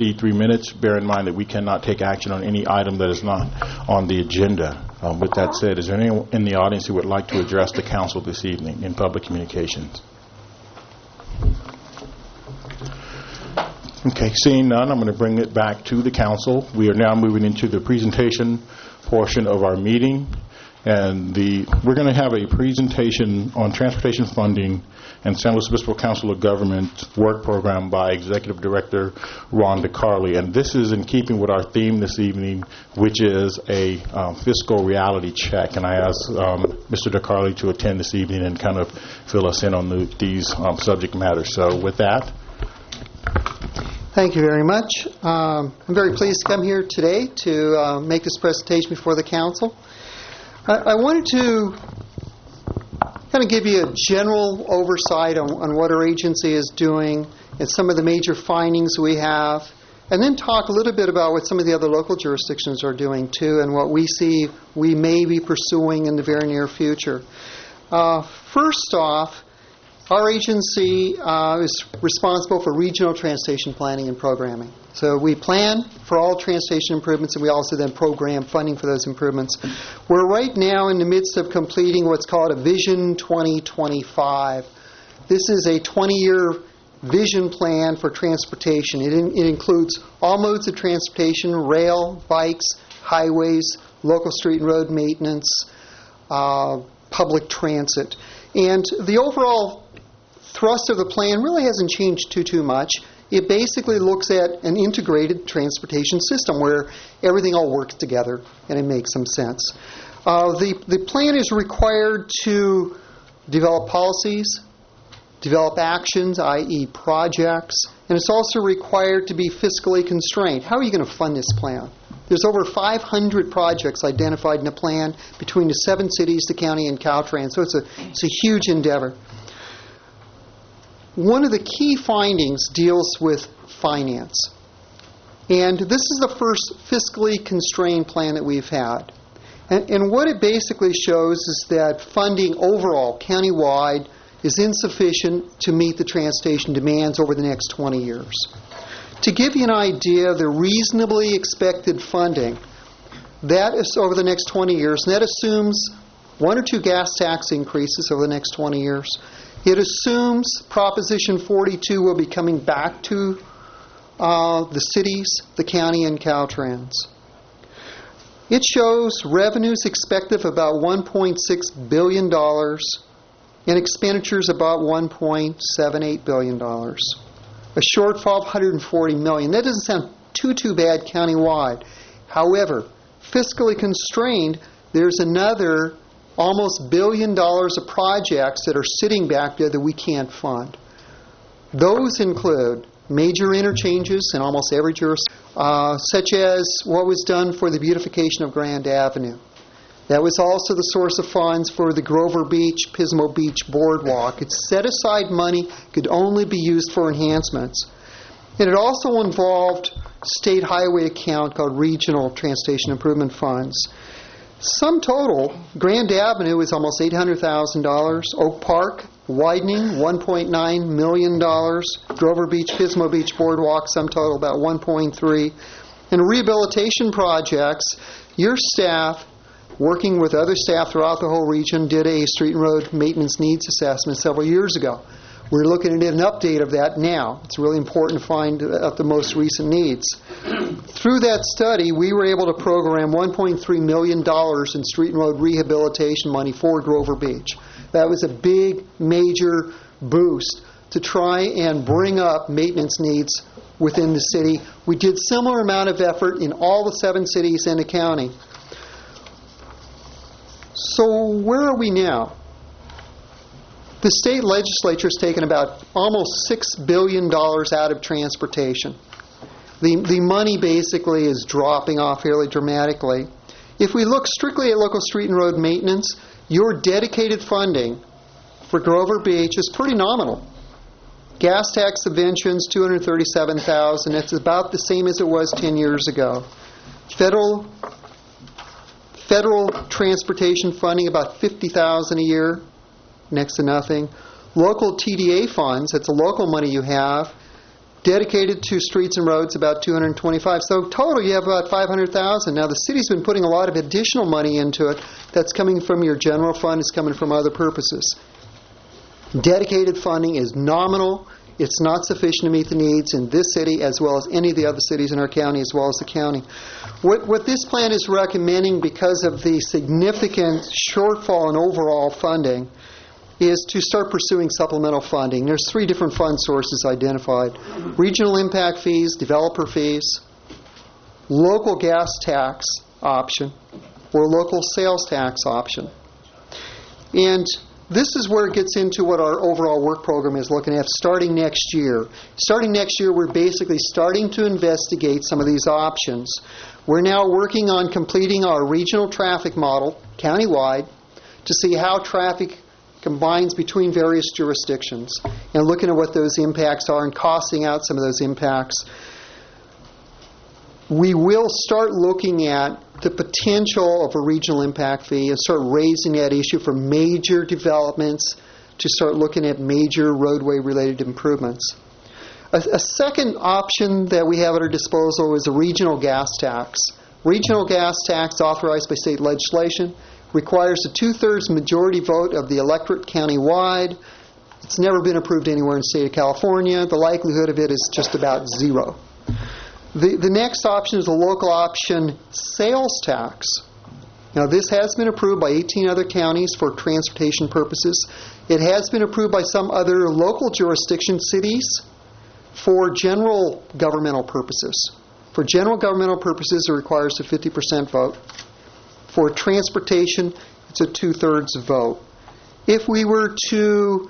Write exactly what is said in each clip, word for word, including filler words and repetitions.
three minutes. Bear in mind that we cannot take action on any item that is not on the agenda. Um, with that said, is there anyone in the audience who would like to address the council this evening in public communications? Okay, seeing none, I'm going to bring it back to the council. We are now moving into the presentation portion of our meeting. And the we're going to have a presentation on transportation funding and San Luis Obispo Council of Government work program by Executive Director Ron DeCarli. And this is in keeping with our theme this evening, which is a um, fiscal reality check. And I asked um, Mister DeCarli to attend this evening and kind of fill us in on the, these um, subject matters. So with that. Thank you very much. Um, I'm very pleased to come here today to uh, make this presentation before the council. I, I wanted to kind of give you a general oversight on, on what our agency is doing and some of the major findings we have, and then talk a little bit about what some of the other local jurisdictions are doing too and what we see we may be pursuing in the very near future. Uh, first off, our agency uh, is responsible for regional transportation planning and programming. So we plan for all transportation improvements, and we also then program funding for those improvements. We're right now in the midst of completing what's called a Vision twenty twenty-five. This is a twenty-year vision plan for transportation. It, in, it includes all modes of transportation: rail, bikes, highways, local street and road maintenance, uh, public transit. And the overall thrust of the plan really hasn't changed too, too much. It basically looks at an integrated transportation system where everything all works together and it makes some sense. Uh, the, the plan is required to develop policies, develop actions, that is projects, and it's also required to be fiscally constrained. How are you going to fund this plan? There's over five hundred projects identified in the plan between the seven cities, the county, and Caltrans, so it's a, it's a huge endeavor. One of the key findings deals with finance. And this is the first fiscally constrained plan that we've had. And, and what it basically shows is that funding overall, countywide, is insufficient to meet the transportation demands over the next twenty years. To give you an idea of the reasonably expected funding, that is over the next twenty years, and that assumes one or two gas tax increases over the next twenty years. It assumes Proposition forty-two will be coming back to uh, the cities, the county, and Caltrans. It shows revenues expected of about one point six billion dollars and expenditures about one point seven eight billion dollars. A shortfall of one hundred forty million dollars. That doesn't sound too, too bad countywide. However, fiscally constrained, there's another almost billion dollars of projects that are sitting back there that we can't fund. Those include major interchanges in almost every jurisdiction, uh, such as what was done for the beautification of Grand Avenue. That was also the source of funds for the Grover Beach, Pismo Beach Boardwalk. It's set aside money, could only be used for enhancements. And it also involved state highway account called Regional Transportation Improvement Funds. Sum total, Grand Avenue is almost eight hundred thousand dollars. Oak Park, widening, one point nine million dollars. Grover Beach, Pismo Beach Boardwalk, sum total about one point three. And rehabilitation projects, your staff, working with other staff throughout the whole region, did a street and road maintenance needs assessment several years ago. We're looking at an update of that now. It's really important to find out the most recent needs. Through that study, we were able to program one point three million dollars in street and road rehabilitation money for Grover Beach. That was a big, major boost to try and bring up maintenance needs within the city. We did similar amount of effort in all the seven cities in the county. So where are we now? The state legislature has taken about almost six billion dollars out of transportation. The, the money basically is dropping off fairly dramatically. If we look strictly at local street and road maintenance, your dedicated funding for Grover Beach is pretty nominal. Gas tax subventions, two hundred thirty-seven thousand dollars. It's about the same as it was ten years ago. Federal federal transportation funding, about fifty thousand dollars a year. Next to nothing. Local T D A funds, that's the local money you have, Dedicated to streets and roads, about two hundred twenty-five. So total, you have about five hundred thousand. Now, the city's been putting a lot of additional money into it. That's coming from your general fund. It's coming from other purposes. Dedicated funding is nominal. It's not sufficient to meet the needs in this city as well as any of the other cities in our county as well as the county. What, what this plan is recommending, because of the significant shortfall in overall funding, is to start pursuing supplemental funding. There's three different fund sources identified: regional impact fees, developer fees, local gas tax option, or local sales tax option. And this is where it gets into what our overall work program is looking at starting next year. Starting next year, we're basically starting to investigate some of these options. We're now working on completing our regional traffic model, countywide, to see how traffic combines between various jurisdictions and looking at what those impacts are and costing out some of those impacts. We will start looking at the potential of a regional impact fee and start raising that issue for major developments to start looking at major roadway-related improvements. A, a second option that we have at our disposal is a regional gas tax. Regional gas tax authorized by state legislation requires a two-thirds majority vote of the electorate countywide. It's never been approved anywhere in the state of California. The likelihood of it is just about zero. The, the next option is a local option sales tax. Now, this has been approved by eighteen other counties for transportation purposes. It has been approved by some other local jurisdiction cities for general governmental purposes. For general governmental purposes, it requires a fifty percent vote. For transportation, it's a two-thirds vote. If we were to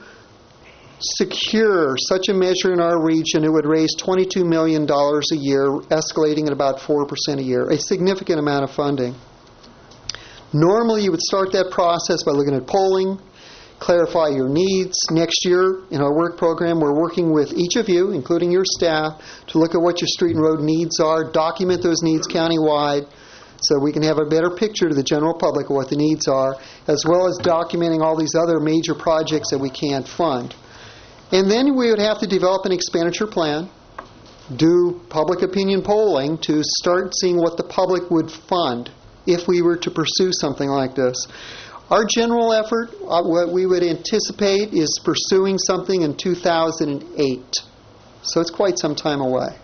secure such a measure in our region, it would raise twenty-two million dollars a year, escalating at about four percent a year, a significant amount of funding. Normally, you would start that process by looking at polling, clarify your needs. Next year, in our work program, we're working with each of you, including your staff, to look at what your street and road needs are, document those needs countywide, so we can have a better picture to the general public of what the needs are, as well as documenting all these other major projects that we can't fund. And then we would have to develop an expenditure plan, do public opinion polling to start seeing what the public would fund if we were to pursue something like this. Our general effort, uh, what we would anticipate, is pursuing something in two thousand eight. So it's quite some time away.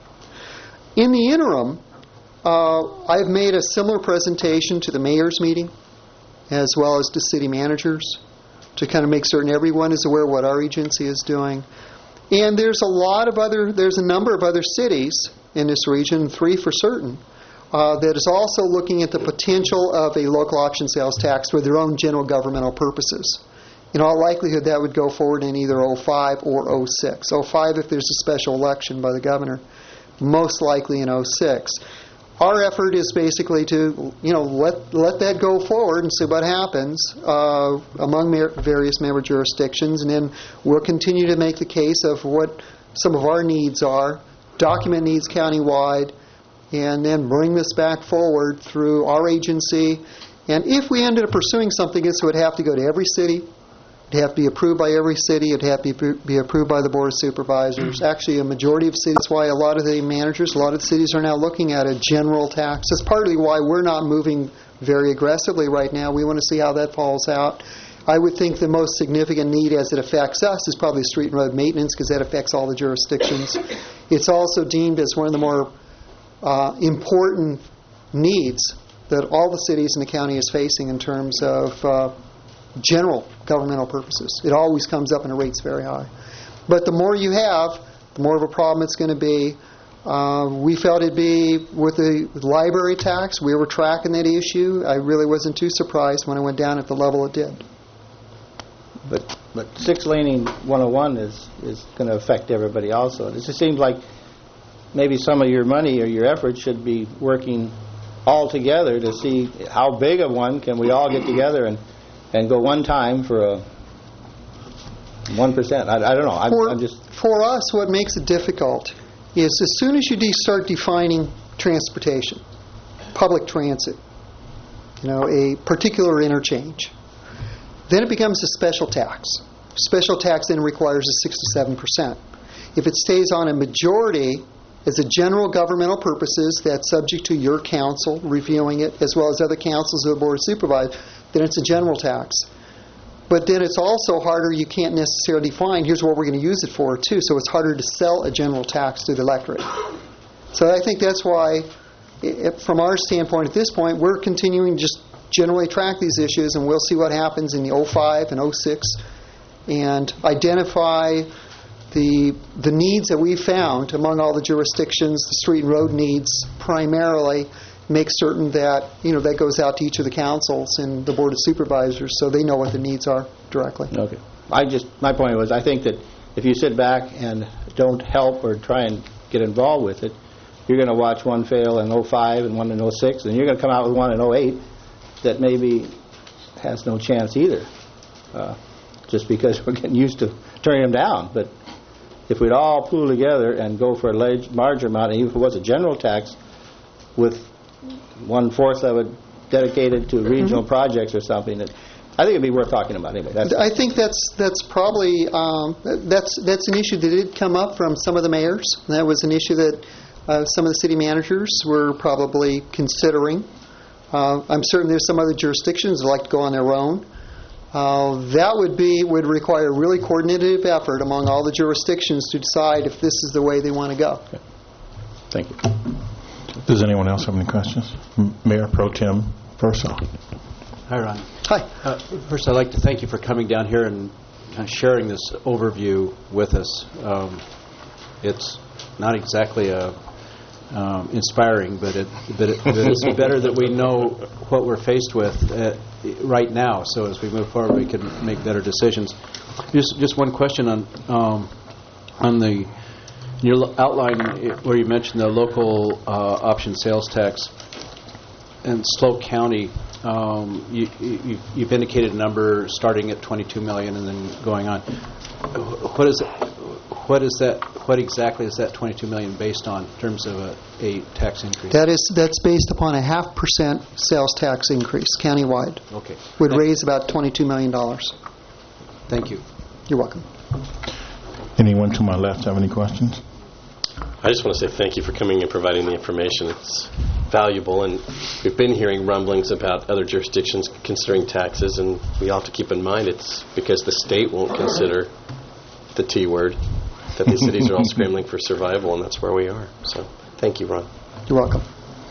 In the interim, uh, I've made a similar presentation to the mayor's meeting, as well as to city managers, to kind of make certain everyone is aware of what our agency is doing. And there's a lot of other, there's a number of other cities in this region, three for certain, uh, that is also looking at the potential of a local option sales tax for their own general governmental purposes. In all likelihood, that would go forward in either oh five or oh six. oh five if there's a special election by the governor, most likely in oh six. Our effort is basically to, you know, let let that go forward and see what happens uh, among mer- various member jurisdictions, and then we'll continue to make the case of what some of our needs are, document needs countywide, and then bring this back forward through our agency. And if we ended up pursuing something, this would have to go to every city. It'd have to be approved by every city. It'd have to be, be approved by the Board of Supervisors. Actually, a majority of cities, that's why a lot of the managers, a lot of the cities are now looking at a general tax. That's partly why we're not moving very aggressively right now. We want to see how that falls out. I would think the most significant need as it affects us is probably street and road maintenance, because that affects all the jurisdictions. It's also deemed as one of the more uh, important needs that all the cities in the county is facing in terms of uh, general governmental purposes. It always comes up and it rates very high. But the more you have, the more of a problem it's going to be. Uh, we felt it'd be with the with library tax. We were tracking that issue. I really wasn't too surprised when it went down at the level it did. But but six laning one oh one is, is going to affect everybody also. It just seems like maybe some of your money or your effort should be working all together to see how big of one can we all get together and and go one time for a one percent. I, I don't know. I'm, for, I'm just for us, what makes it difficult is as soon as you de- start defining transportation, public transit, you know, a particular interchange, then it becomes a special tax. Special tax then requires a six to seven percent. If it stays on a majority as a general governmental purposes that's subject to your council reviewing it, as well as other councils of the Board of Supervisors, then it's a general tax. But then it's also harder, you can't necessarily define, here's what we're going to use it for, too. So it's harder to sell a general tax to the electorate. So I think that's why, from our standpoint at this point, we're continuing to just generally track these issues, and we'll see what happens in the oh five and oh six and identify the the needs that we found among all the jurisdictions, the street and road needs primarily, make certain that, you know, that goes out to each of the councils and the Board of Supervisors so they know what the needs are directly. Okay. I just, my point was, I think that if you sit back and don't help or try and get involved with it, you're going to watch one fail in oh five and one in oh six, and you're going to come out with one in oh eight that maybe has no chance either, uh, just because we're getting used to turning them down. But if we'd all pool together and go for a large, larger amount, and even if it was a general tax with one-fourth of it dedicated to regional mm-hmm. projects or something, that I think it'd be worth talking about anyway. That's I think that's that's probably um, that's that's an issue that did come up from some of the mayors. That was an issue that uh, some of the city managers were probably considering. Uh, I'm certain there's some other jurisdictions that like to go on their own. Uh, that would be would require a really coordinated effort among all the jurisdictions to decide if this is the way they want to go. Okay. Thank you. Does anyone else have any questions? M- Mayor Pro Tem Versailles. Hi, Ron. Hi. Uh, first, I'd like to thank you for coming down here and kind of sharing this overview with us. Um, it's not exactly a um, inspiring, but it, but, it, but it's better that we know what we're faced with uh, right now. So as we move forward, we can make better decisions. Just just one question on um, on the your outline where you mentioned the local uh, option sales tax in Slope County. Um, you, you, you've indicated a number starting at twenty-two million dollars and then going on. What is it, what is that? What exactly is that twenty-two million dollars based on in terms of a, a tax increase? That is that's based upon a half percent sales tax increase countywide. Okay. Would Thank raise about twenty-two million dollars. Thank you. You're welcome. Anyone to my left have any questions? I just want to say thank you for coming and providing the information. It's valuable, and we've been hearing rumblings about other jurisdictions considering taxes, and we all have to keep in mind it's because the state won't consider the T word, that these cities are all scrambling for survival, and that's where we are. So thank you, Ron. You're welcome.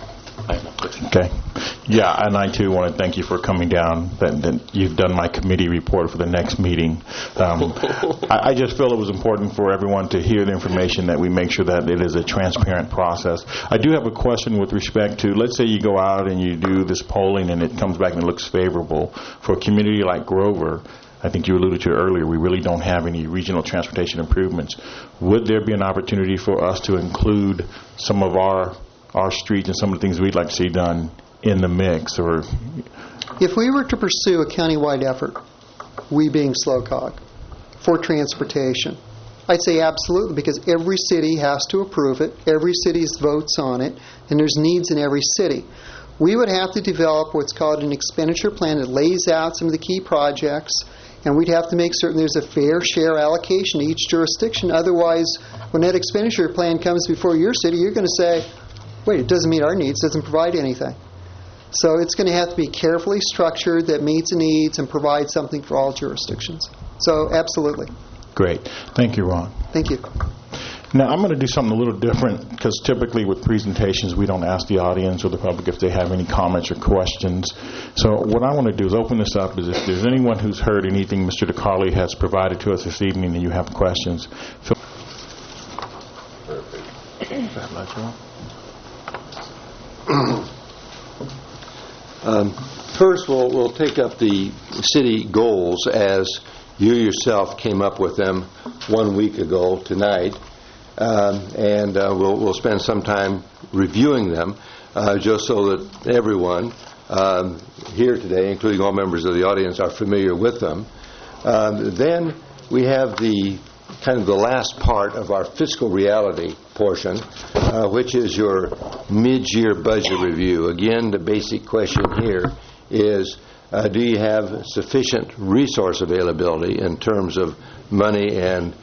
Okay. Yeah, and I too want to thank you for coming down. That, that you've done my committee report for the next meeting. Um, I, I just feel it was important for everyone to hear the information, that we make sure that it is a transparent process. I do have a question with respect to, let's say you go out and you do this polling and it comes back and it looks favorable for a community like Grover. I think you alluded to earlier, we really don't have any regional transportation improvements. Would there be an opportunity for us to include some of our our streets and some of the things we'd like to see done in the mix? Or if we were to pursue a countywide effort, we being SLOCOG, for transportation, I'd say absolutely, because every city has to approve it, every city votes on it, and there's needs in every city. We would have to develop what's called an expenditure plan that lays out some of the key projects, and we'd have to make certain there's a fair share allocation to each jurisdiction. Otherwise, when that expenditure plan comes before your city, you're going to say, wait, it doesn't meet our needs, doesn't provide anything. So it's going to have to be carefully structured that meets the needs and provides something for all jurisdictions. So absolutely. Great. Thank you, Ron. Thank you. Now, I'm going to do something a little different, because typically with presentations, we don't ask the audience or the public if they have any comments or questions. So what I want to do is open this up, is if there's anyone who's heard anything Mister DeCarli has provided to us this evening and you have questions. Feel Um, first, we'll, we'll take up the city goals as you yourself came up with them one week ago tonight, um, and uh, we'll, we'll spend some time reviewing them, uh, just so that everyone um, here today, including all members of the audience, are familiar with them. Um, then we have the kind of the last part of our fiscal reality portion, uh, which is your mid-year budget review. Again, the basic question here is, uh, do you have sufficient resource availability in terms of money and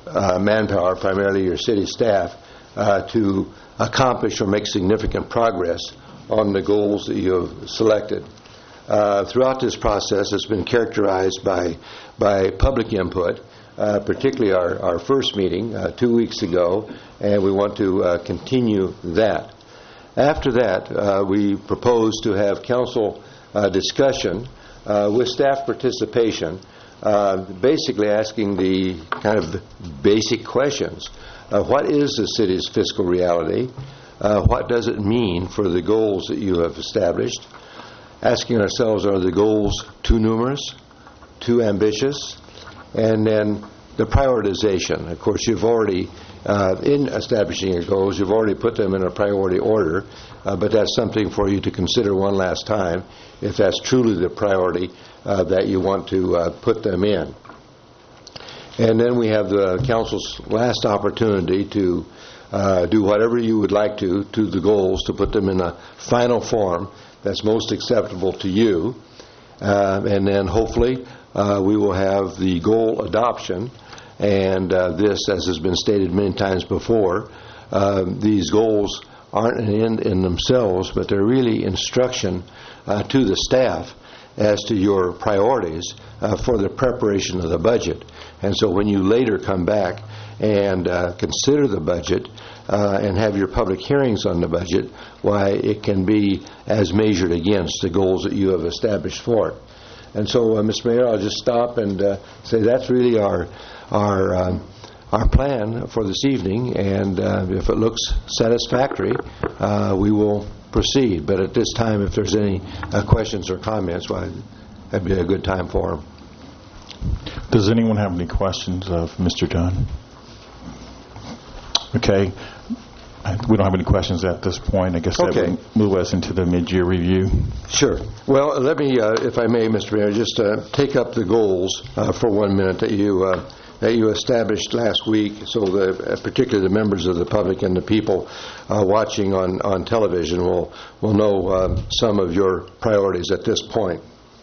uh, manpower, primarily your city staff, uh, to accomplish or make significant progress on the goals that you have selected. Uh, throughout this process, it's been characterized by by public input, uh, particularly our, our first meeting uh, two weeks ago, and we want to uh, continue that. After that, uh, we propose to have council uh, discussion uh, with staff participation, uh, basically asking the kind of basic questions. Uh, what is the city's fiscal reality? Uh, what does it mean for the goals that you have established? Asking ourselves, are the goals too numerous, too ambitious? And then the prioritization. Of course, you've already, uh, in establishing your goals, you've already put them in a priority order, uh, but that's something for you to consider one last time if that's truly the priority uh, that you want to uh, put them in. And then we have the council's last opportunity to uh, do whatever you would like to to the goals, to put them in a final form that's most acceptable to you. Uh, and then hopefully uh, we will have the goal adoption. And uh, this, as has been stated many times before, uh, these goals aren't an end in themselves, but they're really instruction uh, to the staff as to your priorities uh, for the preparation of the budget. And so when you later come back and uh, consider the budget uh, and have your public hearings on the budget, why it can be as measured against the goals that you have established for it. And so, uh, Mister Mayor, I'll just stop and uh, say that's really our our um, our plan for this evening, and uh, if it looks satisfactory, uh, we will proceed. But at this time, if there's any uh, questions or comments, well, that'd be a good time for them. Does anyone have any questions of Mister Dunn? Okay. We don't have any questions at this point. I guess Okay. that would move us into the mid-year review. Sure. Well, let me, uh, if I may, Mister Mayor, just uh, take up the goals uh, for one minute that you uh, that you established last week, so that uh, particularly the members of the public and the people uh, watching on, on television will will know uh, some of your priorities at this point.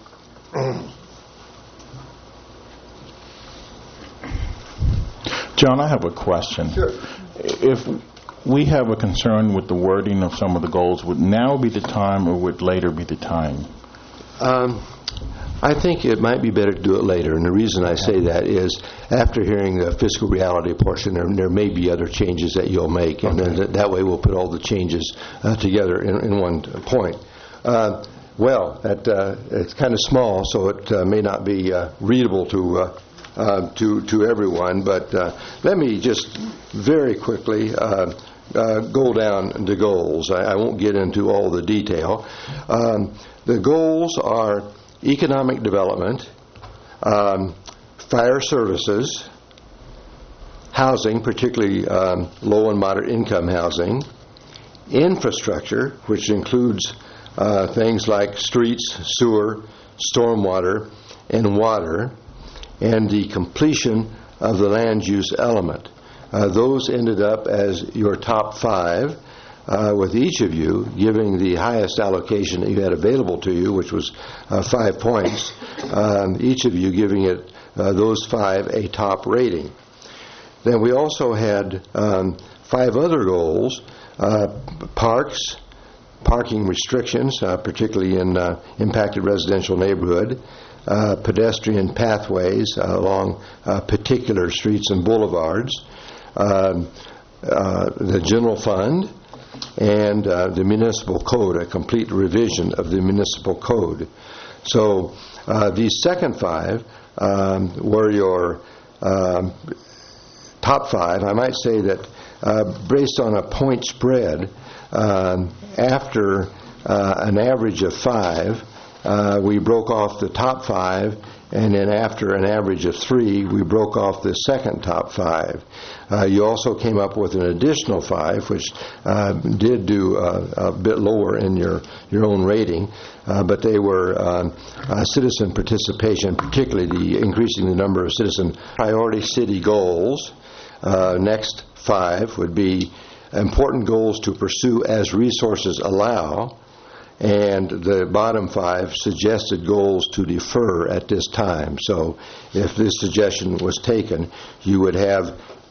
John, I have a question. Sure. If we have a concern with the wording of some of the goals, would now be the time or would later be the time? Um, I think it might be better to do it later, and the reason I say that is after hearing the fiscal reality portion, there, there may be other changes that you'll make, and Okay. then that way we'll put all the changes uh, together in, in one point. Uh, well, that, uh, it's kind of small, so it uh, may not be uh, readable to uh, uh, to to everyone, but uh, let me just very quickly uh, uh, go down the goals. I, I won't get into all the detail. Um, the goals are economic development, um, fire services, housing, particularly um, low and moderate income housing, infrastructure, which includes uh, things like streets, sewer, stormwater, and water, and the completion of the land use element. Uh, those ended up as your top five, uh, with each of you giving the highest allocation that you had available to you, which was uh, five points, um, each of you giving it, uh, those five, a top rating. Then we also had um, five other goals, uh, parks, parking restrictions, uh, particularly in uh, impacted residential neighborhood, uh, pedestrian pathways uh, along uh, particular streets and boulevards, um, uh, the general fund, and uh, the municipal code, a complete revision of the municipal code. So uh, these second five um, were your um, top five. I might say that uh, based on a point spread, um, after uh, an average of five, uh, we broke off the top five, and then after an average of three, we broke off the second top five. Uh, you also came up with an additional five, which uh, did do uh, a bit lower in your, your own rating, uh, but they were um, uh, citizen participation, particularly the increasing the number of citizen priority city goals. Uh, next five would be important goals to pursue as resources allow, and the bottom five suggested goals to defer at this time. So if this suggestion was taken, you would have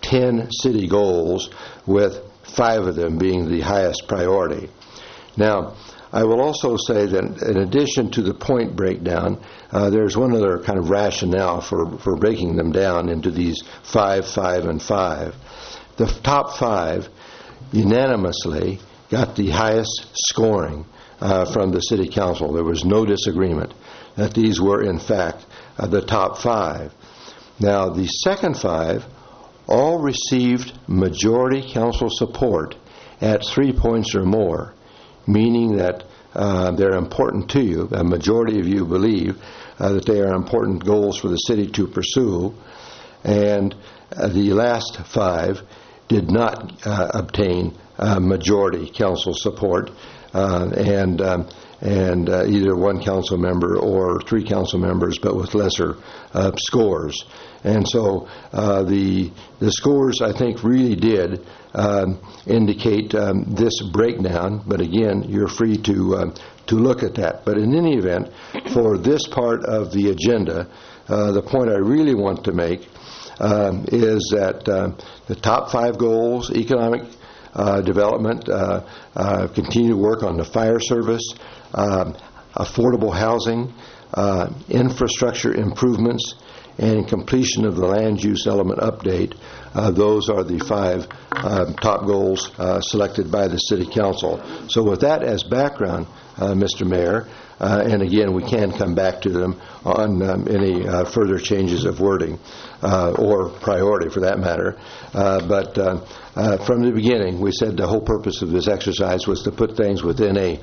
ten city goals, with five of them being the highest priority. Now, I will also say that in addition to the point breakdown, uh, there's one other kind of rationale for, for breaking them down into these five, five, and five. The top five unanimously got the highest scoring uh, from the City Council. There was no disagreement that these were, in fact, uh, the top five. Now, the second five all received majority council support at three points or more, meaning that uh, they're important to you. A majority of you believe uh, that they are important goals for the city to pursue. And uh, the last five did not uh, obtain uh, majority council support, uh, and um, and uh, either one council member or three council members, but with lesser uh, scores. And so uh, the the scores, I think, really did um, indicate um, this breakdown. But again, you're free to uh, to look at that. But in any event, for this part of the agenda, uh, the point I really want to make um, is that uh, the top five goals: economic uh, development, uh, uh, continue to work on the fire service, uh, affordable housing, uh, infrastructure improvements, and completion of the land use element update. Uh, those are the five uh, top goals uh, selected by the City Council. So with that as background, uh, Mister Mayor, uh, and again, we can come back to them on um, any uh, further changes of wording uh, or priority for that matter. Uh, but uh, uh, from the beginning, we said the whole purpose of this exercise was to put things within a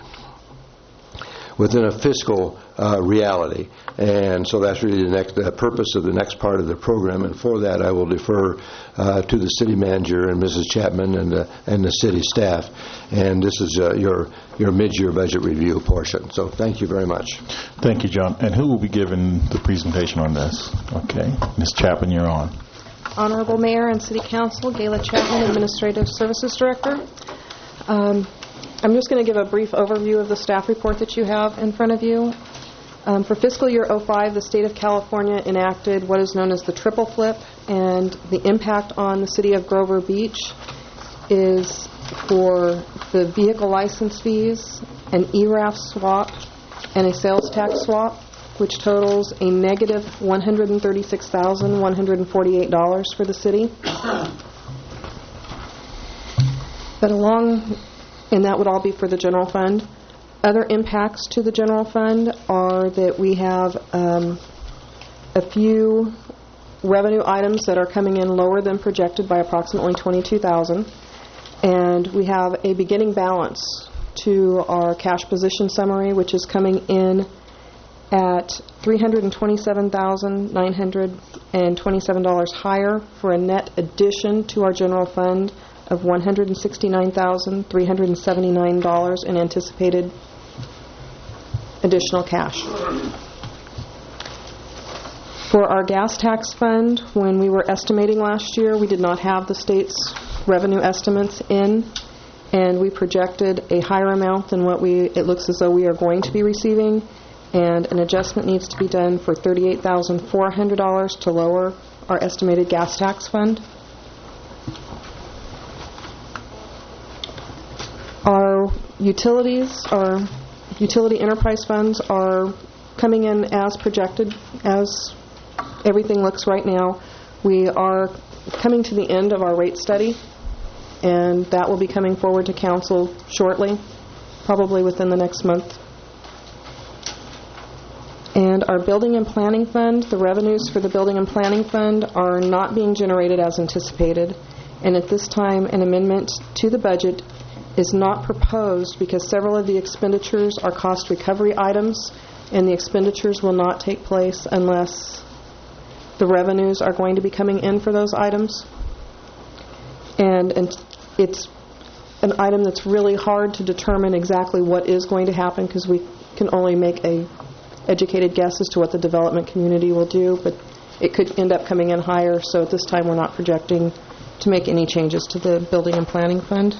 within a fiscal uh, reality. And so that's really the next the purpose of the next part of the program. And for that, I will defer uh, to the city manager and Missus Chapman and the, and the city staff. And this is uh, your, your mid-year budget review portion. So thank you very much. Thank you, John. And who will be giving the presentation on this? Okay. Miz Chapman, you're on. Honorable Mayor and City Council, Gayla Chapman, Administrative Services Director. Um, I'm just going to give a brief overview of the staff report that you have in front of you. Um, for fiscal year oh five, the state of California enacted what is known as the triple flip, and the impact on the city of Grover Beach is for the vehicle license fees, an E R A F swap, and a sales tax swap, which totals a negative one hundred thirty-six thousand one hundred forty-eight dollars for the city. But along, and that would all be for the general fund. Other impacts to the general fund are that we have um, a few revenue items that are coming in lower than projected by approximately twenty-two thousand dollars, and we have a beginning balance to our cash position summary, which is coming in at three hundred twenty-seven thousand nine hundred twenty-seven dollars higher, for a net addition to our general fund of one hundred sixty-nine thousand three hundred seventy-nine dollars in anticipated additional cash. For our gas tax fund, when we were estimating last year, we did not have the state's revenue estimates in, and we projected a higher amount than what we it looks as though we are going to be receiving, and an adjustment needs to be done for thirty-eight thousand four hundred dollars to lower our estimated gas tax fund. Our utilities, our utility enterprise funds are coming in as projected, as everything looks right now. We are coming to the end of our rate study, and that will be coming forward to council shortly, probably within the next month. And our building and planning fund, the revenues for the building and planning fund are not being generated as anticipated, and at this time an amendment to the budget is not proposed because several of the expenditures are cost recovery items, and the expenditures will not take place unless the revenues are going to be coming in for those items. And, and it's an item that's really hard to determine exactly what is going to happen, because we can only make a educated guess as to what the development community will do, but it could end up coming in higher. So at this time we're not projecting to make any changes to the building and planning fund.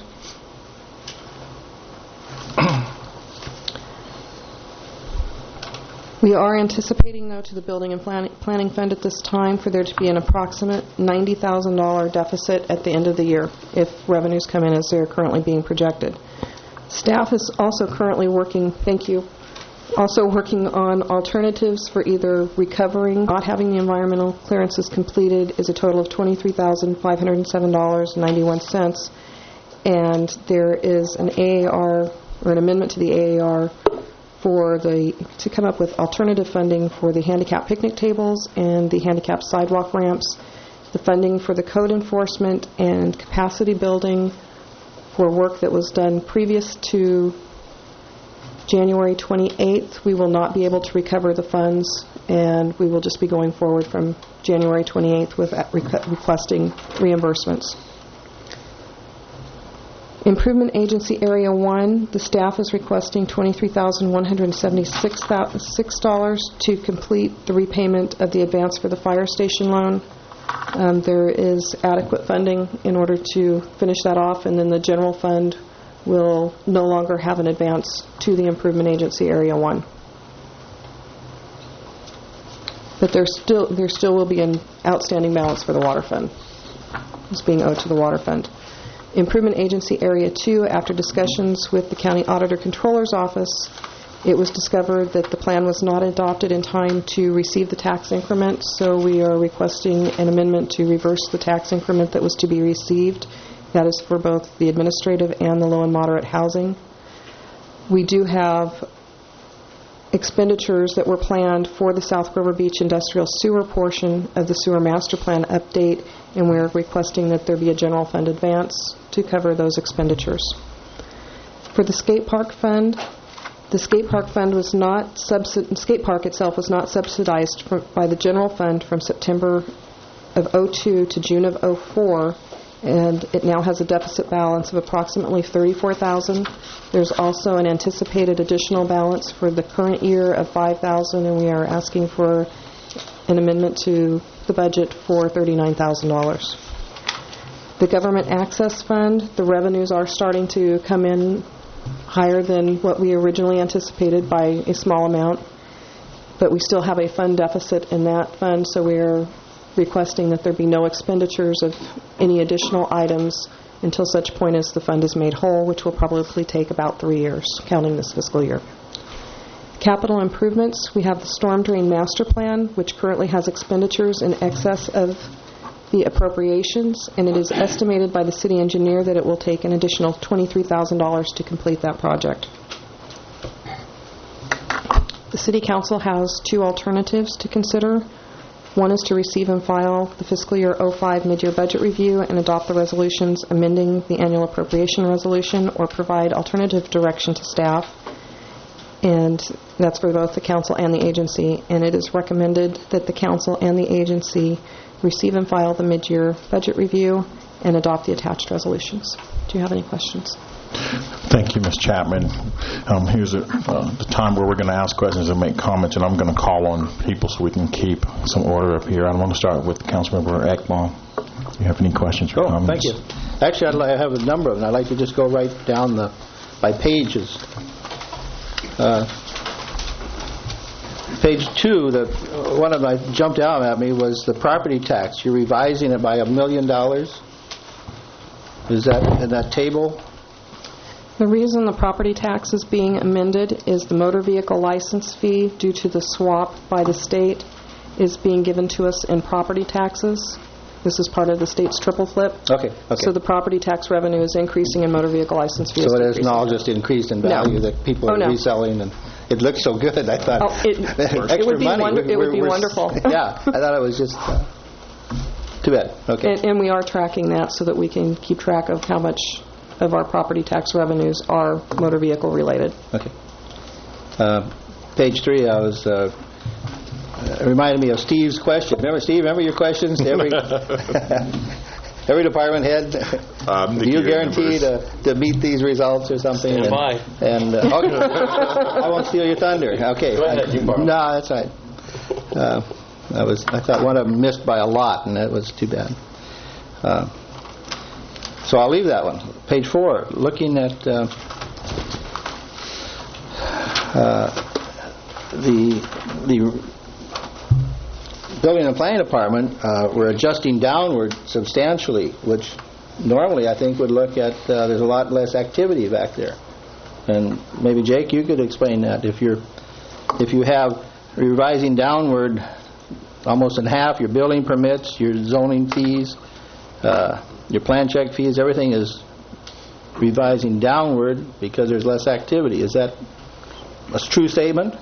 We are anticipating, though, to the Building and Plan- Planning Fund at this time for there to be an approximate ninety thousand dollars deficit at the end of the year if revenues come in as they're currently being projected. Staff is also currently working, thank you, also working on alternatives for either recovering, not having the environmental clearances completed is a total of twenty-three thousand five hundred seven dollars and ninety-one cents, and there is an A A R, or an amendment to the A A R, for the to come up with alternative funding for the handicap picnic tables and the handicap sidewalk ramps, the funding for the code enforcement and capacity building for work that was done previous to January twenty-eighth. We will not be able to recover the funds, and we will just be going forward from January twenty-eighth with requ- requesting reimbursements. Improvement Agency Area one, the staff is requesting twenty-three thousand one hundred seventy-six dollars to complete the repayment of the advance for the fire station loan. Um, there is adequate funding in order to finish that off, and then the general fund will no longer have an advance to the Improvement Agency Area one. But there still there still will be an outstanding balance for the water fund. It's being owed to the water fund. Improvement Agency Area two, after discussions with the County Auditor Controller's Office, it was discovered that the plan was not adopted in time to receive the tax increment, so we are requesting an amendment to reverse the tax increment that was to be received. That is for both the administrative and the low and moderate housing. We do have expenditures that were planned for the South Grover Beach Industrial Sewer portion of the Sewer Master Plan update, and we're requesting that there be a general fund advance to cover those expenditures. For the skate park fund, the skate park fund was not subsid- skate park itself was not subsidized from, by the general fund from September of oh two to June of oh four, and it now has a deficit balance of approximately thirty-four thousand dollars. There's also an anticipated additional balance for the current year of five thousand dollars, and we are asking for an amendment to the budget for thirty-nine thousand dollars. The Government Access Fund, the revenues are starting to come in higher than what we originally anticipated by a small amount, but we still have a fund deficit in that fund, so we are requesting that there be no expenditures of any additional items until such point as the fund is made whole, which will probably take about three years, counting this fiscal year. Capital improvements, we have the Storm Drain Master Plan, which currently has expenditures in excess of the appropriations, and it is estimated by the city engineer that it will take an additional twenty-three thousand dollars to complete that project. The City Council has two alternatives to consider. One is to receive and file the fiscal year oh five mid-year budget review and adopt the resolutions amending the annual appropriation resolution, or provide alternative direction to staff. And that's for both the council and the agency. And it is recommended that the council and the agency receive and file the mid-year budget review and adopt the attached resolutions. Do you have any questions? Thank you, Miz Chapman. Um, here's a, uh, the time where we're going to ask questions and make comments, and I'm going to call on people so we can keep some order up here. I want to start with Councilmember Ekbom. Do you have any questions or oh, comments? Thank you. Actually, I'd like, I have a number of them. I'd like to just go right down the by pages. Uh, page two, the one of them that jumped out at me was the property tax. You're revising it by a million dollars. Is that in that table? The reason the property tax is being amended is the motor vehicle license fee, due to the swap by the state, is being given to us in property taxes. This is part of the state's triple flip. Okay. Okay. So the property tax revenue is increasing and motor vehicle license fee is So it decreasing. isn't all just increased in value, No. that people Oh, are no. reselling, and it looks so good. I thought Oh, it- extra it would be money. wonder- We're- it would be we're- wonderful. Yeah, I thought it was just uh, too bad. Okay. And, and we are tracking that so that we can keep track of how much of our property tax revenues are motor vehicle related. Okay. Uh, page three, I was uh, it reminded me of Steve's question. Remember, Steve? Remember your questions to every every department head? Um, Do you guarantee to, to meet these results or something? Stand and, by. And uh, okay. I won't steal your thunder. Okay. Go ahead, you borrow. No, that's right. Uh, I was. I thought one of them missed by a lot, and that was too bad. Uh, so I'll leave that one. Page four. Looking at. Uh, uh, the the building and planning department, uh, we're adjusting downward substantially, which normally I think would look at uh, there's a lot less activity back there. And maybe Jake, you could explain that. If you're if you have revising downward almost in half, your building permits, your zoning fees, uh, your plan check fees, everything is revising downward because there's less activity. Is that a true statement?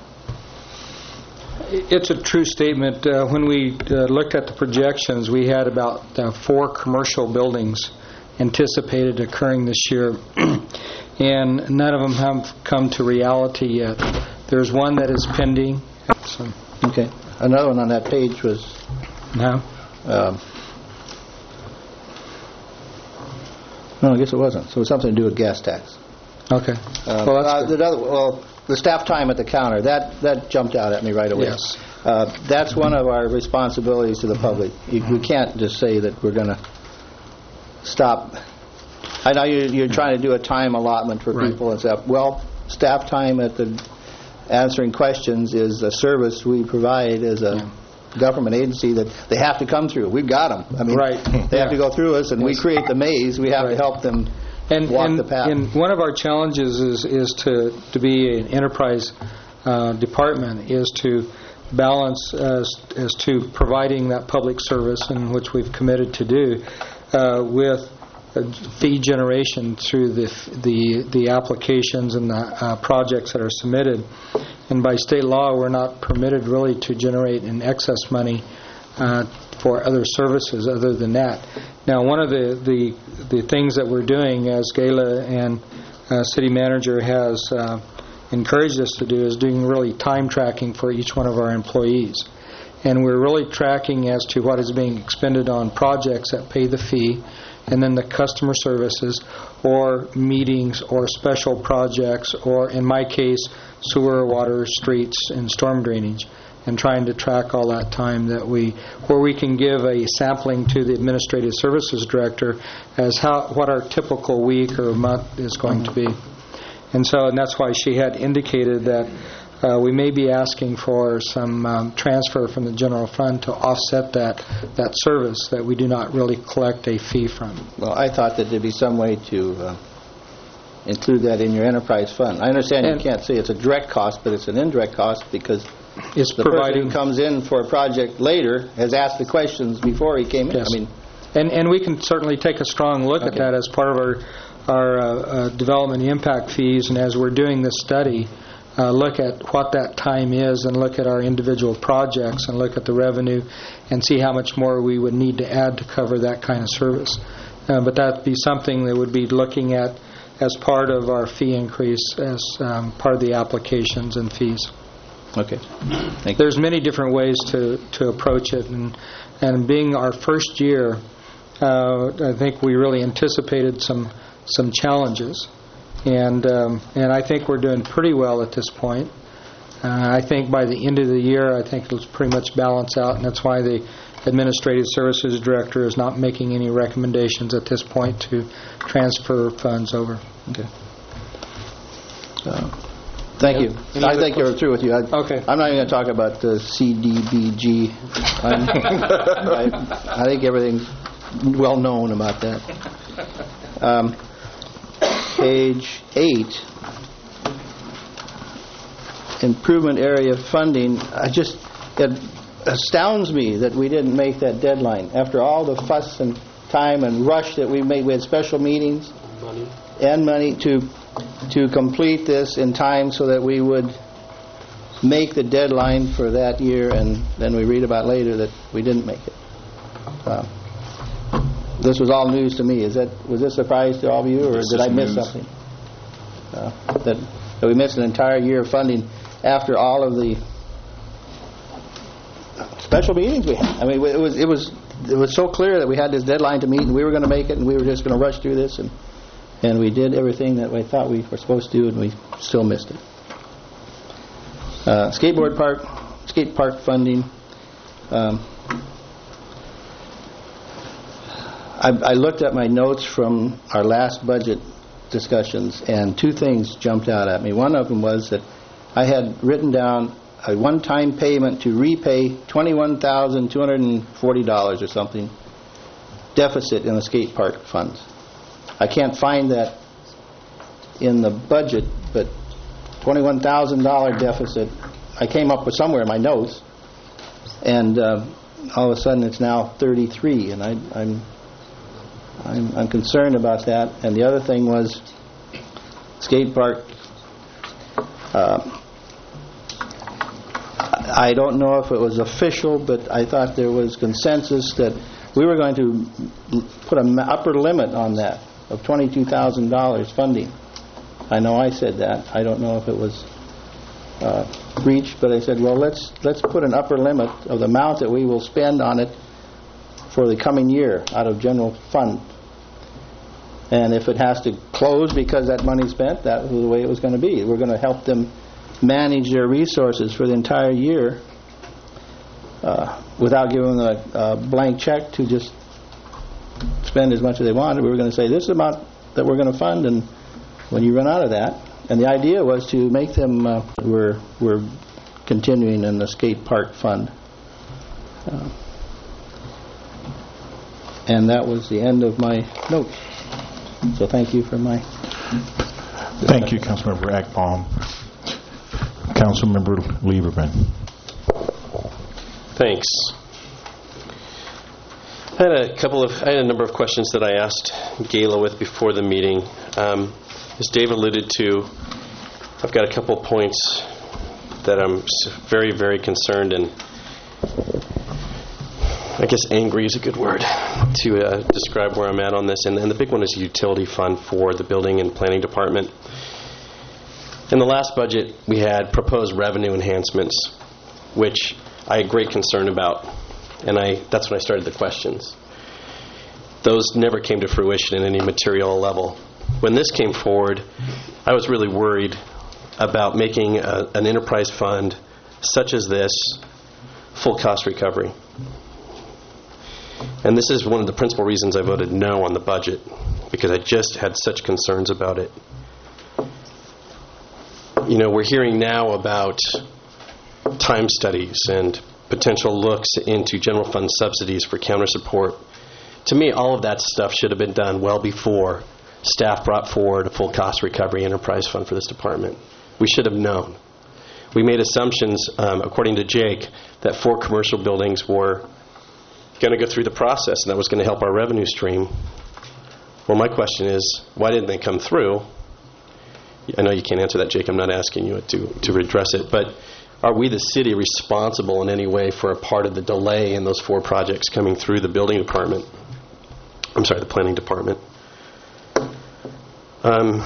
It's a true statement. Uh, when we uh, looked at the projections, we had about uh, four commercial buildings anticipated occurring this year, and none of them have come to reality yet. There's one that is pending. So. Okay. Another one on that page was... No. Um, no, I guess it wasn't. So it was something to do with gas tax. Okay. Uh, well, that's uh, the other, well, the staff time at the counter, that, that jumped out at me right away. Yes. Uh, that's one of our responsibilities to the public. You, we can't just say that we're going to stop. I know you're, you're trying to do a time allotment for right. people and stuff. Well, staff time at the answering questions is a service we provide as a yeah. government agency that they have to come through. We've got them. I mean, right. they yeah. have to go through us, and yes. we create the maze. We have right. to help them and, walk and, the path. And one of our challenges is, is to, to be an enterprise uh, department is to balance as, as to providing that public service, in which we've committed to do, uh, with fee generation through the the the applications and the uh, projects that are submitted. And by state law, we're not permitted really to generate in excess money uh, for other services other than that. Now, one of the the, the things that we're doing, as Gayla and uh, City Manager has uh, encouraged us to do, is doing really time tracking for each one of our employees. And we're really tracking as to what is being expended on projects that pay the fee, and then the customer services, or meetings, or special projects, or in my case, sewer, water, streets, and storm drainage, and trying to track all that time that we, where we can give a sampling to the administrative services director as how what our typical week or month is going to be. And so, and that's why she had indicated that Uh, we may be asking for some um, transfer from the general fund to offset that that service that we do not really collect a fee from. Well, I thought that there'd be some way to uh, include that in your enterprise fund. I understand and you can't say it's a direct cost, but it's an indirect cost because it's the providing, person who comes in for a project later has asked the questions before he came in. Yes. I mean, and and we can certainly take a strong look okay. at that as part of our our uh, uh, development impact fees, and as we're doing this study. Uh, look at what that time is and look at our individual projects and look at the revenue and see how much more we would need to add to cover that kind of service. Uh, but that would be something that would be looking at as part of our fee increase as um, part of the applications and fees. Okay. Thank you. There's many different ways to, to approach it. And, and being our first year, uh, I think we really anticipated some some challenges. And um, and I think we're doing pretty well at this point. Uh, I think by the end of the year, I think it'll pretty much balance out, and that's why the Administrative Services Director is not making any recommendations at this point to transfer funds over. Okay. Uh, thank you. Any I think you're through with you. I, okay. I'm not even going to talk about the C D B G. I, I think everything's well known about that. Um, Page eight, improvement area funding. I just, it astounds me that we didn't make that deadline. After all the fuss and time and rush that we made, we had special meetings money. and money to to complete this in time so that we would make the deadline for that year, and then we read about later that we didn't make it. Uh, This was all news to me. Is that was this a surprise to all of you, or this did I miss news. something? Uh, that, that we missed an entire year of funding after all of the special meetings we had. I mean, it was it was it was so clear that we had this deadline to meet, and we were going to make it, and we were just going to rush through this, and and we did everything that we thought we were supposed to do, and we still missed it. Uh, skateboard park, skate park funding. Um, I, I looked at my notes from our last budget discussions, and two things jumped out at me. One of them was that I had written down a one-time payment to repay twenty-one thousand two hundred forty dollars or something deficit in the skate park funds. I can't find that in the budget, but twenty-one thousand dollars deficit, I came up with somewhere in my notes, and uh, all of a sudden it's now thirty-three, and I, I'm, I'm I'm concerned about that. And the other thing was skate park. Uh, I don't know if it was official, but I thought there was consensus that we were going to put an upper limit on that of twenty-two thousand dollars funding. I know I said that. I don't know if it was uh, reached, but I said, well, let's let's put an upper limit of the amount that we will spend on it for the coming year out of general fund. And if it has to close because that money's spent, that was the way it was going to be. We're going to help them manage their resources for the entire year uh, without giving them a, a blank check to just spend as much as they wanted. We were going to say, this is the amount that we're going to fund, and when you run out of that. And the idea was to make them, uh, we're, we're continuing in the skate park fund. Uh, and that was the end of my notes. So thank you for my... Thank you, Councilmember Akbaum. Councilmember Lieberman. Thanks. I had a couple of, I had a number of questions that I asked Gayla with before the meeting. Um, as Dave alluded to, I've got a couple of points that I'm very, very concerned and I guess angry is a good word to uh, describe where I'm at on this. And, and the big one is the utility fund for the building and planning department. In the last budget, we had proposed revenue enhancements, which I had great concern about, and I that's when I started the questions. Those never came to fruition in any material level. When this came forward, I was really worried about making a, an enterprise fund such as this full cost recovery. And this is one of the principal reasons I voted no on the budget, because I just had such concerns about it. You know, we're hearing now about time studies and potential looks into general fund subsidies for counter support. To me, all of that stuff should have been done well before staff brought forward a full cost recovery enterprise fund for this department. We should have known. We made assumptions, um, according to Jake, that four commercial buildings were going to go through the process and that was going to help our revenue stream. Well, my question is, why didn't they come through? I know you can't answer that, Jake. I'm not asking you to, to redress it. But are we, the city, responsible in any way for a part of the delay in those four projects coming through the building department? I'm sorry, the planning department. Um,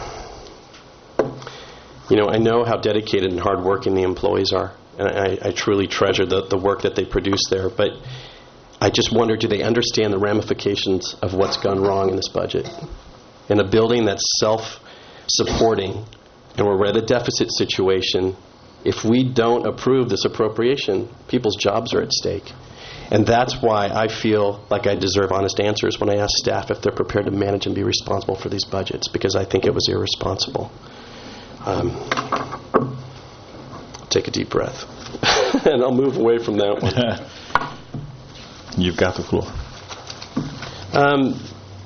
you know, I know how dedicated and hardworking the employees are. And I, I truly treasure the, the work that they produce there. But I just wonder, do they understand the ramifications of what's gone wrong in this budget? In a building that's self-supporting, and we're at a deficit situation, if we don't approve this appropriation, people's jobs are at stake. And that's why I feel like I deserve honest answers when I ask staff if they're prepared to manage and be responsible for these budgets, because I think it was irresponsible. Um, take a deep breath. And I'll move away from that one. You've got the floor. Um,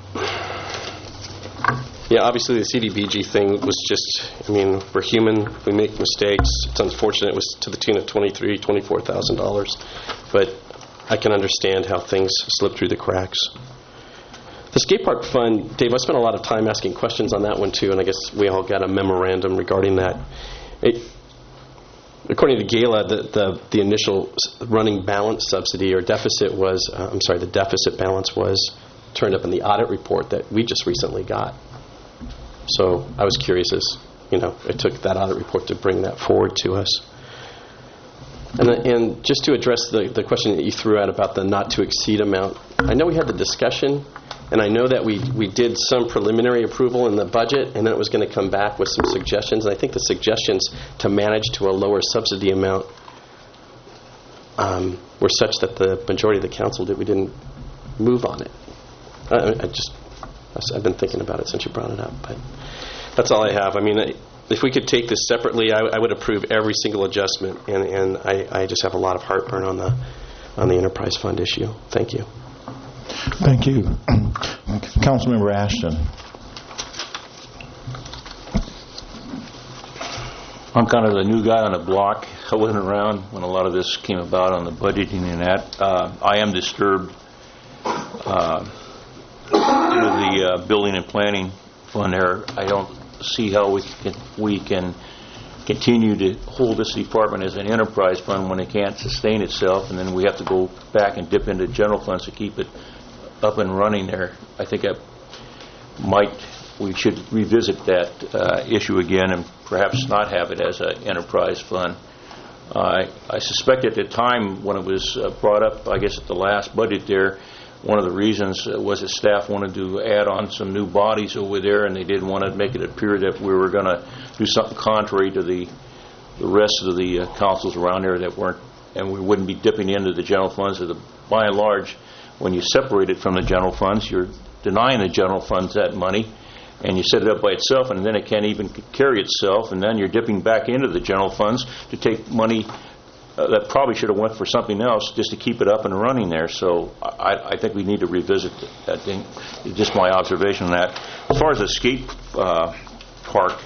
yeah, obviously the C D B G thing was just, I mean, we're human, we make mistakes. It's unfortunate it was to the tune of twenty-three thousand dollars, twenty-four thousand dollars. But I can understand how things slip through the cracks. The skate park fund, Dave, I spent a lot of time asking questions on that one too, and I guess we all got a memorandum regarding that. It, according to Gayla, the, the, the initial running balance subsidy or deficit was, uh, I'm sorry, the deficit balance was turned up in the audit report that we just recently got. So I was curious as, you know, it took that audit report to bring that forward to us. And, and just to address the, the question that you threw out about the not to exceed amount, I know we had the discussion, and I know that we, we did some preliminary approval in the budget, and then it was going to come back with some suggestions. And I think the suggestions to manage to a lower subsidy amount um, were such that the majority of the council did. We didn't move on it. I, I just, I've been thinking about it since you brought it up, but that's all I have. I mean, I, if we could take this separately, I, I would approve every single adjustment, and, and I, I just have a lot of heartburn on the on the enterprise fund issue. Thank you. Thank you. Councilmember Ashton. I'm kind of the new guy on the block. I wasn't around when a lot of this came about on the budgeting and that. Uh, I am disturbed uh, with the uh, building and planning fund there. I don't see how we can, we can continue to hold this department as an enterprise fund when it can't sustain itself, and then we have to go back and dip into general funds to keep it up and running there. I think I might we should revisit that uh, issue again and perhaps not have it as an enterprise fund. Uh, I, I suspect at the time when it was uh, brought up, I guess at the last budget there, one of the reasons uh, was that staff wanted to add on some new bodies over there, and they didn't want to make it appear that we were going to do something contrary to the the rest of the uh, councils around there that weren't, and we wouldn't be dipping into the general funds. So the, by and large, when you separate it from the general funds, you're denying the general funds that money, and you set it up by itself, and then it can't even carry itself, and then you're dipping back into the general funds to take money uh, that probably should have went for something else just to keep it up and running there. So I, I think we need to revisit that thing. Just my observation on that. As far as the skate uh, park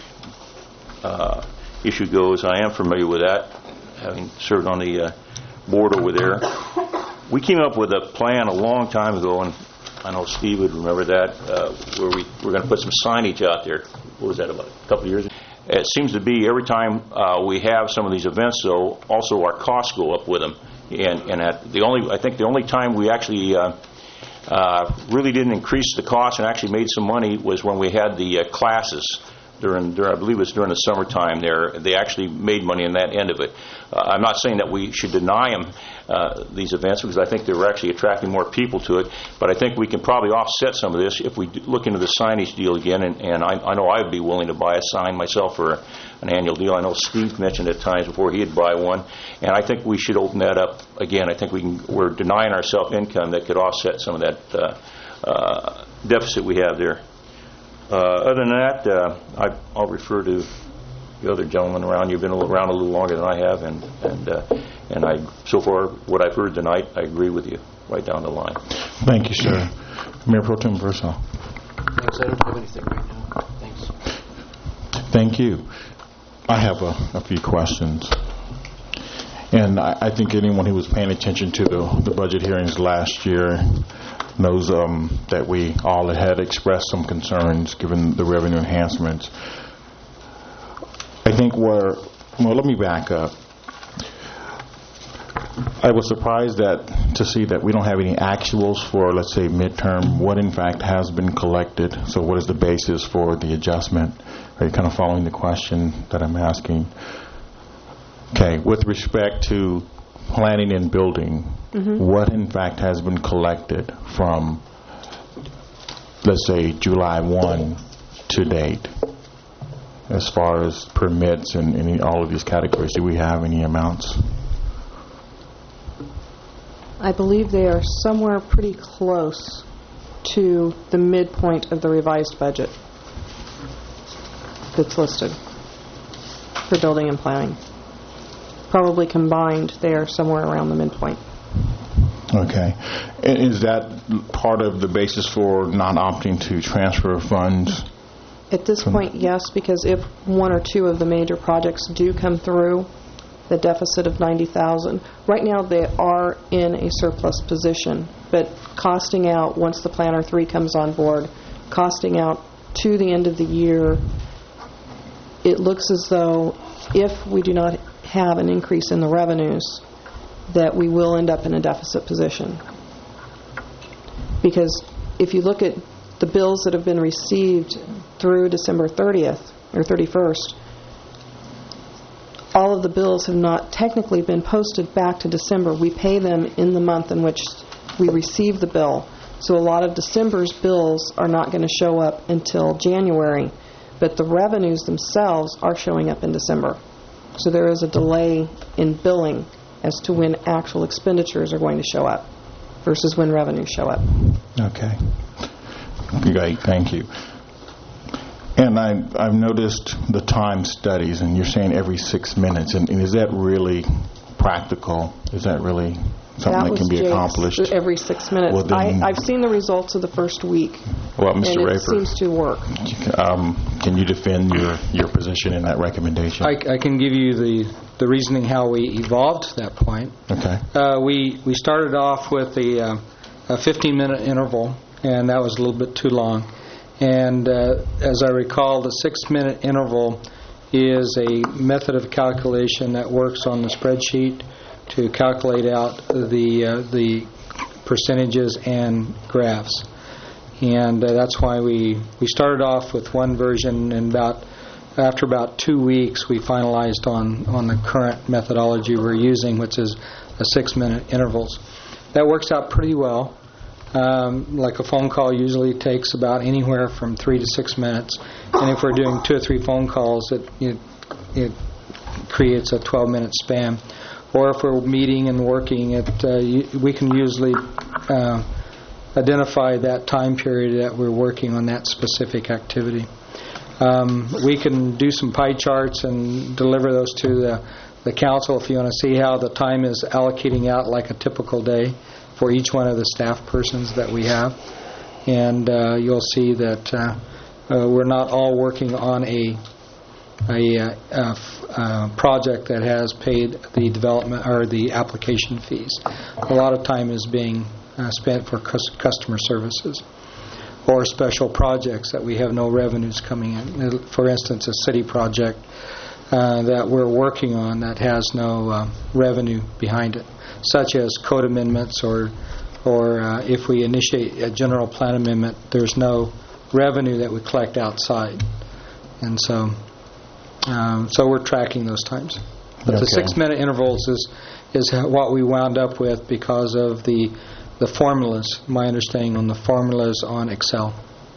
uh, issue goes, I am familiar with that, having served on the uh, board over there. We came up with a plan a long time ago, and I know Steve would remember that, uh, where we were going to put some signage out there. What was that, about a couple of years ago? It seems to be every time uh, we have some of these events, though, also our costs go up with them. And, and at the only, I think the only time we actually uh, uh, really didn't increase the cost and actually made some money was when we had the uh, classes. During, during, I believe it was during the summertime there, they actually made money in that end of it. Uh, I'm not saying that we should deny them uh, these events, because I think they were actually attracting more people to it, but I think we can probably offset some of this if we look into the signage deal again, and, and I, I know I would be willing to buy a sign myself for an annual deal. I know Steve mentioned at times before he'd buy one, and I think we should open that up again. I think we can, we're denying ourselves income that could offset some of that uh, uh, deficit we have there. Uh, other than that, uh, I, I'll refer to the other gentleman around. You've been around a little longer than I have, and and uh, and I so far what I've heard tonight, I agree with you right down the line. Thank you, sir. Mayor Pro Tem Verso. Thanks. I don't have anything right now. Thanks. Thank you. I have a, a few questions, and I, I think anyone who was paying attention to the the budget hearings last year knows um, that we all had expressed some concerns given the revenue enhancements. I think we're, well, let me back up. I was surprised that to see that we don't have any actuals for, let's say, midterm, what in fact has been collected. So what is the basis for the adjustment? Are you kind of following the question that I'm asking? Okay, with respect to planning and building, mm-hmm. what in fact has been collected from, let's say, July first to date, as far as permits and any, all of these categories? Do we have any amounts? I believe they are somewhere pretty close to the midpoint of the revised budget that's listed for building and planning. Probably combined, they are somewhere around the midpoint. Okay. And is that part of the basis for not opting to transfer funds? At this point, yes, because if one or two of the major projects do come through, the deficit of ninety thousand dollars, right now they are in a surplus position, but costing out, once the Planner three comes on board, costing out to the end of the year, it looks as though if we do not have an increase in the revenues, that we will end up in a deficit position. Because if you look at the bills that have been received through December thirtieth or thirty-first, all of the bills have not technically been posted back to December. We pay them in the month in which we receive the bill. So a lot of December's bills are not going to show up until January, but the revenues themselves are showing up in December. So there is a delay in billing as to when actual expenditures are going to show up versus when revenues show up. Okay. Great. Thank you. And I, I've noticed the time studies, and you're saying every six minutes. And, and is that really practical? Is that really something that, that can be Jake's accomplished? Every six minutes. Well, then, I, I've seen the results of the first week. Well, Mister And it Raper, seems to work. Um, can you defend your, your position in that recommendation? I, I can give you the, the reasoning how we evolved to that point. Okay. Uh, we, we started off with a, uh, a fifteen-minute interval, and that was a little bit too long. And uh, as I recall, the six-minute interval is a method of calculation that works on the spreadsheet to calculate out the uh, the percentages and graphs. And uh, that's why we, we started off with one version, and about after about two weeks, we finalized on, on the current methodology we're using, which is a six-minute intervals. That works out pretty well. Um, like a phone call usually takes about anywhere from three to six minutes, and if we're doing two or three phone calls, it it, it creates a twelve-minute span. Or if we're meeting and working, it uh, you, we can usually uh, identify that time period that we're working on that specific activity. Um, we can do some pie charts and deliver those to the, the council if you want to see how the time is allocating out like a typical day for each one of the staff persons that we have. And uh, you'll see that uh, uh, we're not all working on a a, uh, uh, f- uh, project that has paid the development or the application fees. A lot of time is being uh, spent for cus- customer services or special projects that we have no revenues coming in. For instance, a city project uh, that we're working on that has no uh, revenue behind it, such as code amendments, or or uh, if we initiate a general plan amendment, there's no revenue that we collect outside. And so um, so we're tracking those times. But okay. the six-minute intervals is is what we wound up with because of the the formulas, my understanding on the formulas on Excel,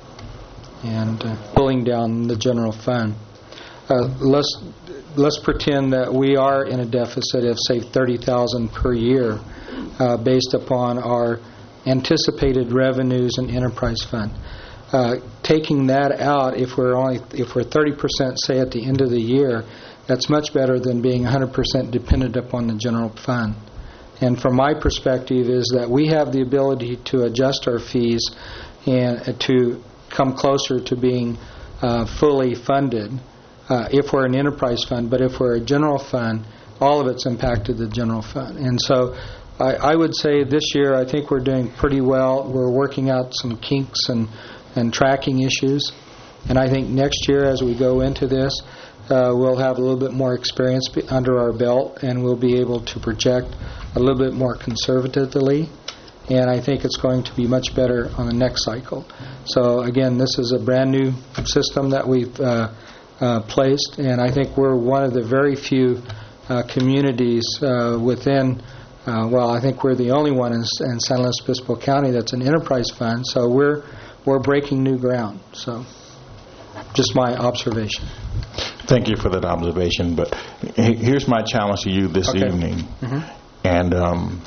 and uh, pulling down the general fund. Uh, let's let's pretend that we are in a deficit of, say, thirty thousand dollars per year uh, based upon our anticipated revenues and enterprise fund. Uh, taking that out, if we're only if we're thirty percent, say, at the end of the year, that's much better than being one hundred percent dependent upon the general fund. And from my perspective is that we have the ability to adjust our fees and to come closer to being uh, fully funded uh, if we're an enterprise fund. But if we're a general fund, all of it's impacted the general fund. And so I, I would say this year I think we're doing pretty well. We're working out some kinks and, and tracking issues. And I think next year as we go into this, uh, we'll have a little bit more experience be under our belt, and we'll be able to project a little bit more conservatively, and I think it's going to be much better on the next cycle. So again, this is a brand new system that we've uh, uh, placed, and I think we're one of the very few uh, communities uh, within, uh, well, I think we're the only one in, in San Luis Obispo County that's an enterprise fund, so we're, we're breaking new ground. So just my observation. Thank you for that observation, but here's my challenge to you this okay. evening. Mm-hmm. And um,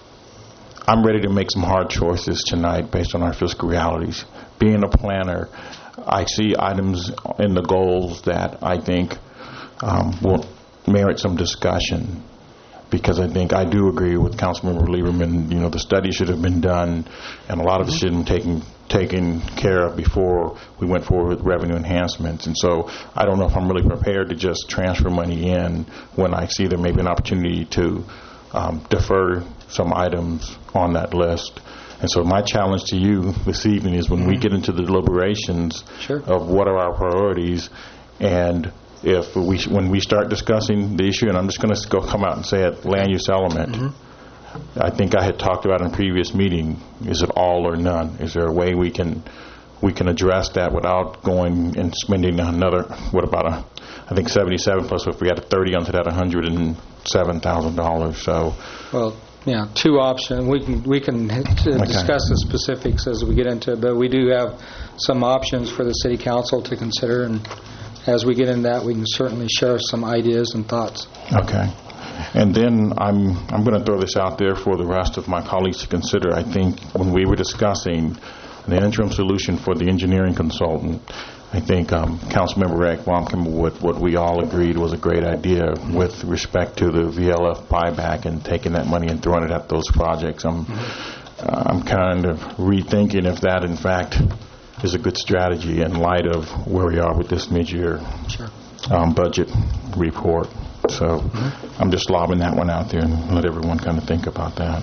I'm ready to make some hard choices tonight based on our fiscal realities. Being a planner, I see items in the goals that I think um, will merit some discussion, because I think I do agree with Councilmember Lieberman. You know, the study should have been done, and a lot of it should have been taken taken care of before we went forward with revenue enhancements. And so I don't know if I'm really prepared to just transfer money in when I see there may be an opportunity to um, defer some items on that list. And so my challenge to you this evening is when mm-hmm. we get into the deliberations sure. of what are our priorities, and if we when we start discussing the issue, and I'm just going to go come out and say it, land use element. Mm-hmm. I think I had talked about in a previous meeting, is it all or none? Is there a way we can we can address that without going and spending another, what about a, I think seventy-seven plus, if we had a thirty onto that, one hundred seven thousand dollars. So, well, yeah, two options. We can we can t- okay. discuss the specifics as we get into it, but we do have some options for the City Council to consider, and as we get into that, we can certainly share some ideas and thoughts. Okay. And then I'm I'm going to throw this out there for the rest of my colleagues to consider. I think when we were discussing the interim solution for the engineering consultant, I think um, Councilmember Ekbom came up with what we all agreed was a great idea with respect to the V L F buyback and taking that money and throwing it at those projects. I'm, uh, I'm kind of rethinking if that, in fact, is a good strategy in light of where we are with this mid-year Sure. um, budget report. So mm-hmm. I'm just lobbing that one out there and let everyone kind of think about that.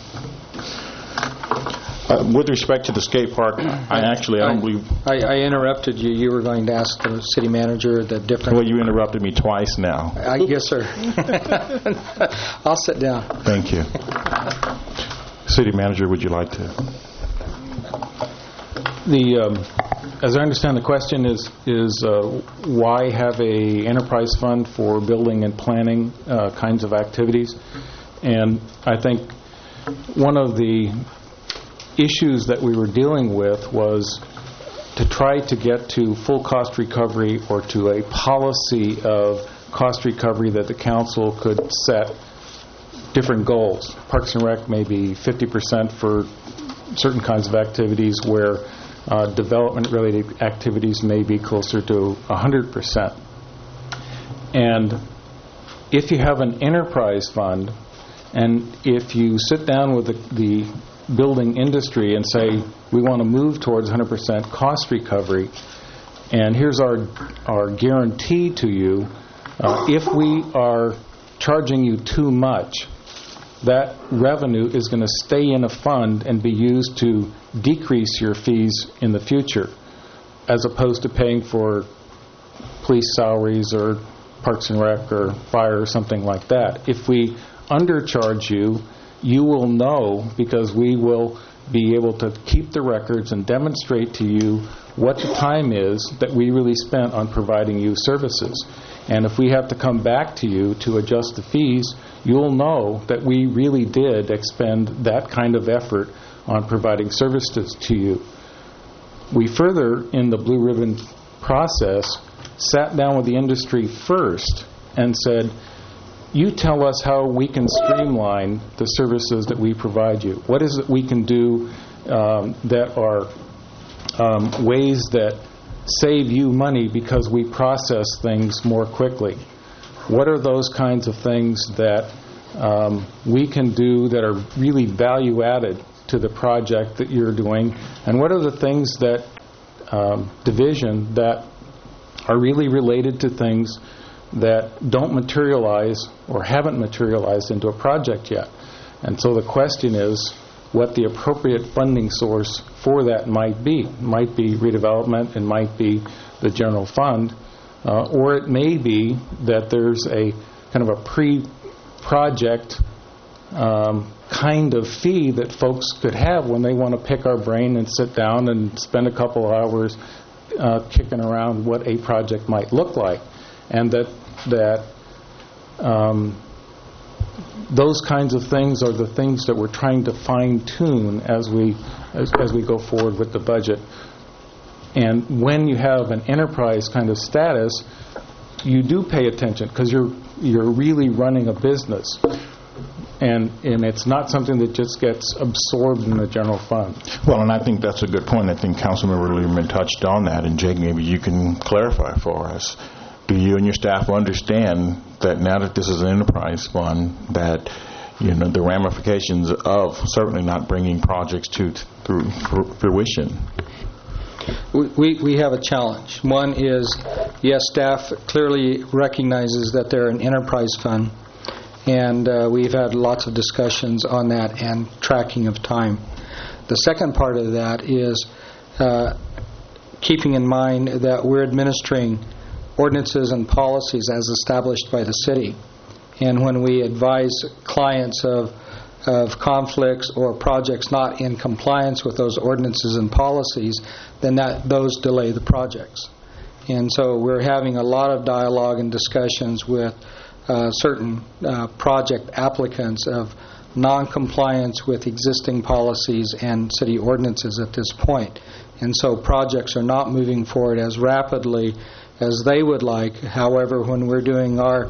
Uh, with respect to the skate park, I actually, I don't I, believe... I, I interrupted you. You were going to ask the city manager the different... Well, you interrupted me twice now. I, yes, sir. I'll sit down. Thank you. City manager, would you like to... The, um, as I understand the question is, is uh, why have a enterprise fund for building and planning uh, kinds of activities? And I think one of the issues that we were dealing with was to try to get to full cost recovery or to a policy of cost recovery that the council could set different goals. Parks and Rec may be fifty percent for certain kinds of activities, where uh, development-related activities may be closer to one hundred percent. And if you have an enterprise fund, and if you sit down with the, the building industry and say, we want to move towards one hundred percent cost recovery, and here's our our guarantee to you, uh, if we are charging you too much, that revenue is going to stay in a fund and be used to decrease your fees in the future, as opposed to paying for police salaries or Parks and Rec or fire or something like that. If we undercharge you, you will know, because we will be able to keep the records and demonstrate to you what the time is that we really spent on providing you services. And if we have to come back to you to adjust the fees, you'll know that we really did expend that kind of effort on providing services to you. We further, in the Blue Ribbon process, sat down with the industry first and said, you tell us how we can streamline the services that we provide you. What is it we can do um, that are um, ways that save you money because we process things more quickly? What are those kinds of things that um, we can do that are really value added to the project that you're doing? And what are the things that um, division that are really related to things that don't materialize or haven't materialized into a project yet? And so the question is what the appropriate funding source for that might be. It might be redevelopment, it might be the general fund, uh, or it may be that there's a kind of a pre-project um, kind of fee that folks could have when they want to pick our brain and sit down and spend a couple of hours uh, kicking around what a project might look like. And that that um, those kinds of things are the things that we're trying to fine-tune as we as, as we go forward with the budget. And when you have an enterprise kind of status, you do pay attention because you're you're really running a business, and and it's not something that just gets absorbed in the general fund. Well, and I think that's a good point. I think Councilmember Lieberman touched on that, and Jake, maybe you can clarify for us. Do you and your staff understand that now that this is an enterprise fund, that you know the ramifications of certainly not bringing projects to through fruition? We, we we have a challenge. One is, yes, staff clearly recognizes that they're an enterprise fund, and uh, we've had lots of discussions on that and tracking of time. The second part of that is uh, keeping in mind that we're administering ordinances and policies as established by the city. And when we advise clients of of conflicts or projects not in compliance with those ordinances and policies, then that those delay the projects. And so we're having a lot of dialogue and discussions with uh, certain uh, project applicants of non-compliance with existing policies and city ordinances at this point. And so projects are not moving forward as rapidly as they would like. However, when we're doing our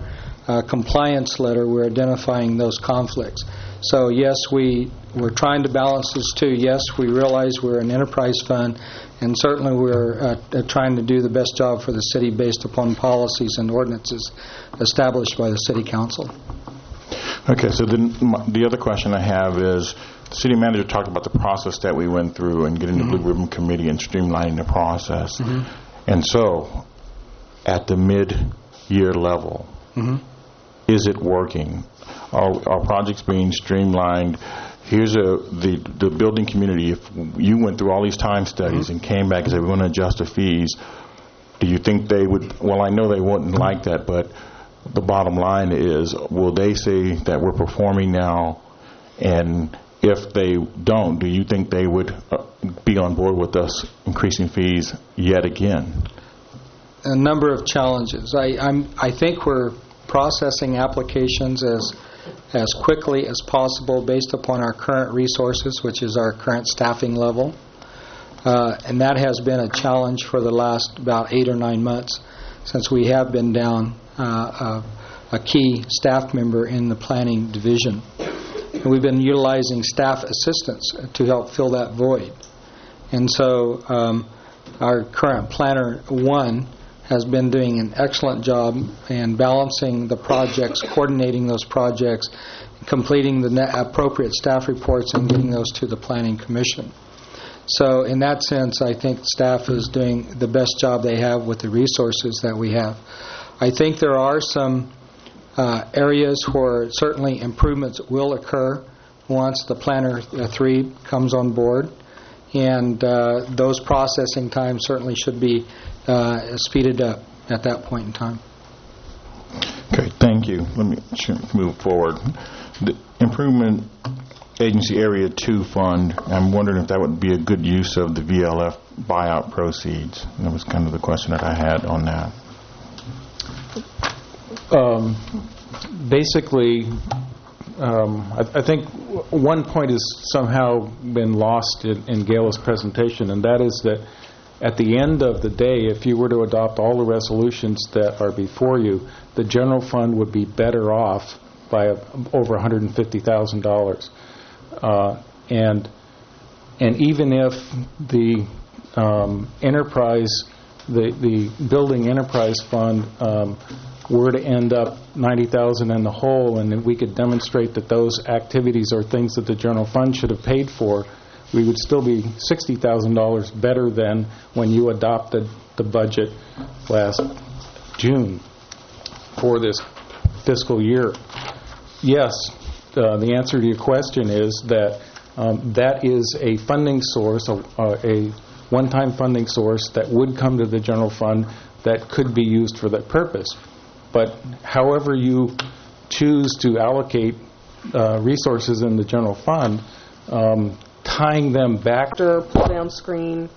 uh, compliance letter, we're identifying those conflicts. So yes, we, we're trying to balance this too. Yes, we realize we're an enterprise fund, and certainly we're uh, uh, trying to do the best job for the city based upon policies and ordinances established by the City Council. Okay, so then my, the other question I have is, the city manager talked about the process that we went through and getting mm-hmm. the Blue Ribbon Committee and streamlining the process. Mm-hmm. And so, at the mid-year level, mm-hmm. is it working? Are, are projects being streamlined? Here's a the the building community. If you went through all these time studies mm-hmm. and came back and said we want to adjust the fees, do you think they would? Well, I know they wouldn't like that, but the bottom line is, will they say that we're performing now? And if they don't, do you think they would uh, be on board with us increasing fees yet again? A number of challenges. I I'm I think we're processing applications as as quickly as possible based upon our current resources, which is our current staffing level. Uh, and that has been a challenge for the last about eight or nine months since we have been down uh, a, a key staff member in the planning division. And we've been utilizing staff assistants to help fill that void. And so um, our current planner, one, has been doing an excellent job in balancing the projects, coordinating those projects, completing the ne- appropriate staff reports, and getting those to the Planning Commission. So in that sense, I think staff is doing the best job they have with the resources that we have. I think there are some uh, areas where certainly improvements will occur once the Planner uh, three comes on board, and uh, those processing times certainly should be uh, speeded up at that point in time. Okay, thank you. Let me move forward. The Improvement Agency Area two Fund, I'm wondering if that would be a good use of the V L F buyout proceeds. That was kind of the question that I had on that. Um, basically, um, I, I think one point has somehow been lost in, in Gayla's presentation, and that is that at the end of the day, if you were to adopt all the resolutions that are before you, the general fund would be better off by a, over one hundred fifty thousand dollars. Uh, and and even if the um, enterprise, the the building enterprise fund um, were to end up ninety thousand in the hole, and we could demonstrate that those activities are things that the general fund should have paid for, we would still be sixty thousand dollars better than when you adopted the budget last June for this fiscal year. Yes, uh, the answer to your question is that um, that is a funding source, a, a one-time funding source that would come to the general fund that could be used for that purpose. But however you choose to allocate uh, resources in the general fund, um, tying them back to pull-down screen.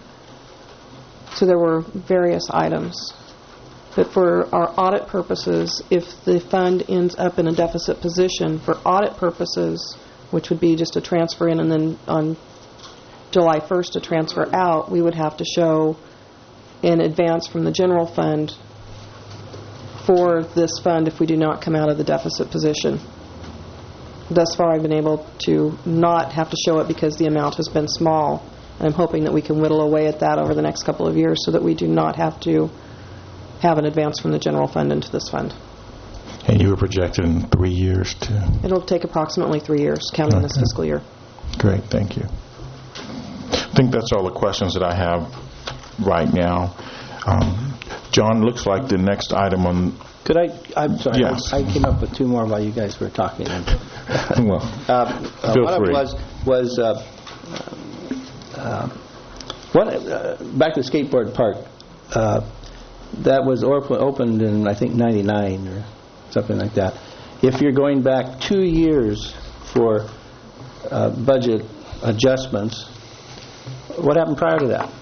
So there were various items. But for our audit purposes, if the fund ends up in a deficit position, for audit purposes, which would be just a transfer in and then on July first to transfer out, we would have to show an advance from the general fund for this fund if we do not come out of the deficit position. Thus far, I've been able to not have to show it because the amount has been small. I'm hoping that we can whittle away at that over the next couple of years so that we do not have to have an advance from the general fund into this fund. And you were projected in three years to... It'll take approximately three years, counting okay. this fiscal year. Great, thank you. I think that's all the questions that I have right now. Um, John, looks like the next item on... Could I, I'm sorry, yes. I, I came up with two more while you guys were talking. well, uh, uh, feel one free. of it was, was uh, uh, one, uh, back to the skateboard park. Uh, that was op- opened in, I think, ninety-nine or something like that. If you're going back two years for uh, budget adjustments, what happened prior to that?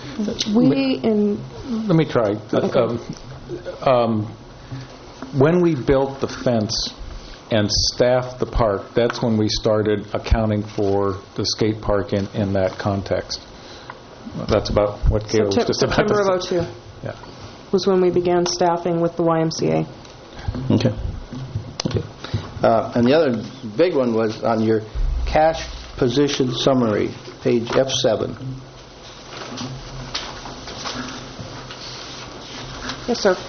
We in... Let me try. Okay. Um, um, when we built the fence and staffed the park, that's when we started accounting for the skate park in, in that context. That's about what Gayla was just about to say. September of oh two Yeah. was when we began staffing with the Y M C A. Okay. Okay. Uh, and the other big one was on your cash position summary, page F seven. Yes, sir.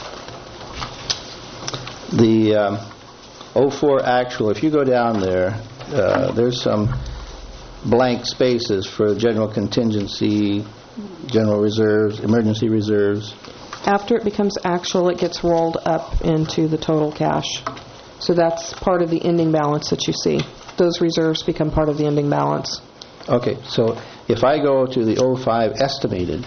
The um, oh four actual, if you go down there, uh, there's some blank spaces for general contingency, general reserves, emergency reserves. After it becomes actual, it gets rolled up into the total cash. So that's part of the ending balance that you see. Those reserves become part of the ending balance. Okay, so if I go to the oh five estimated,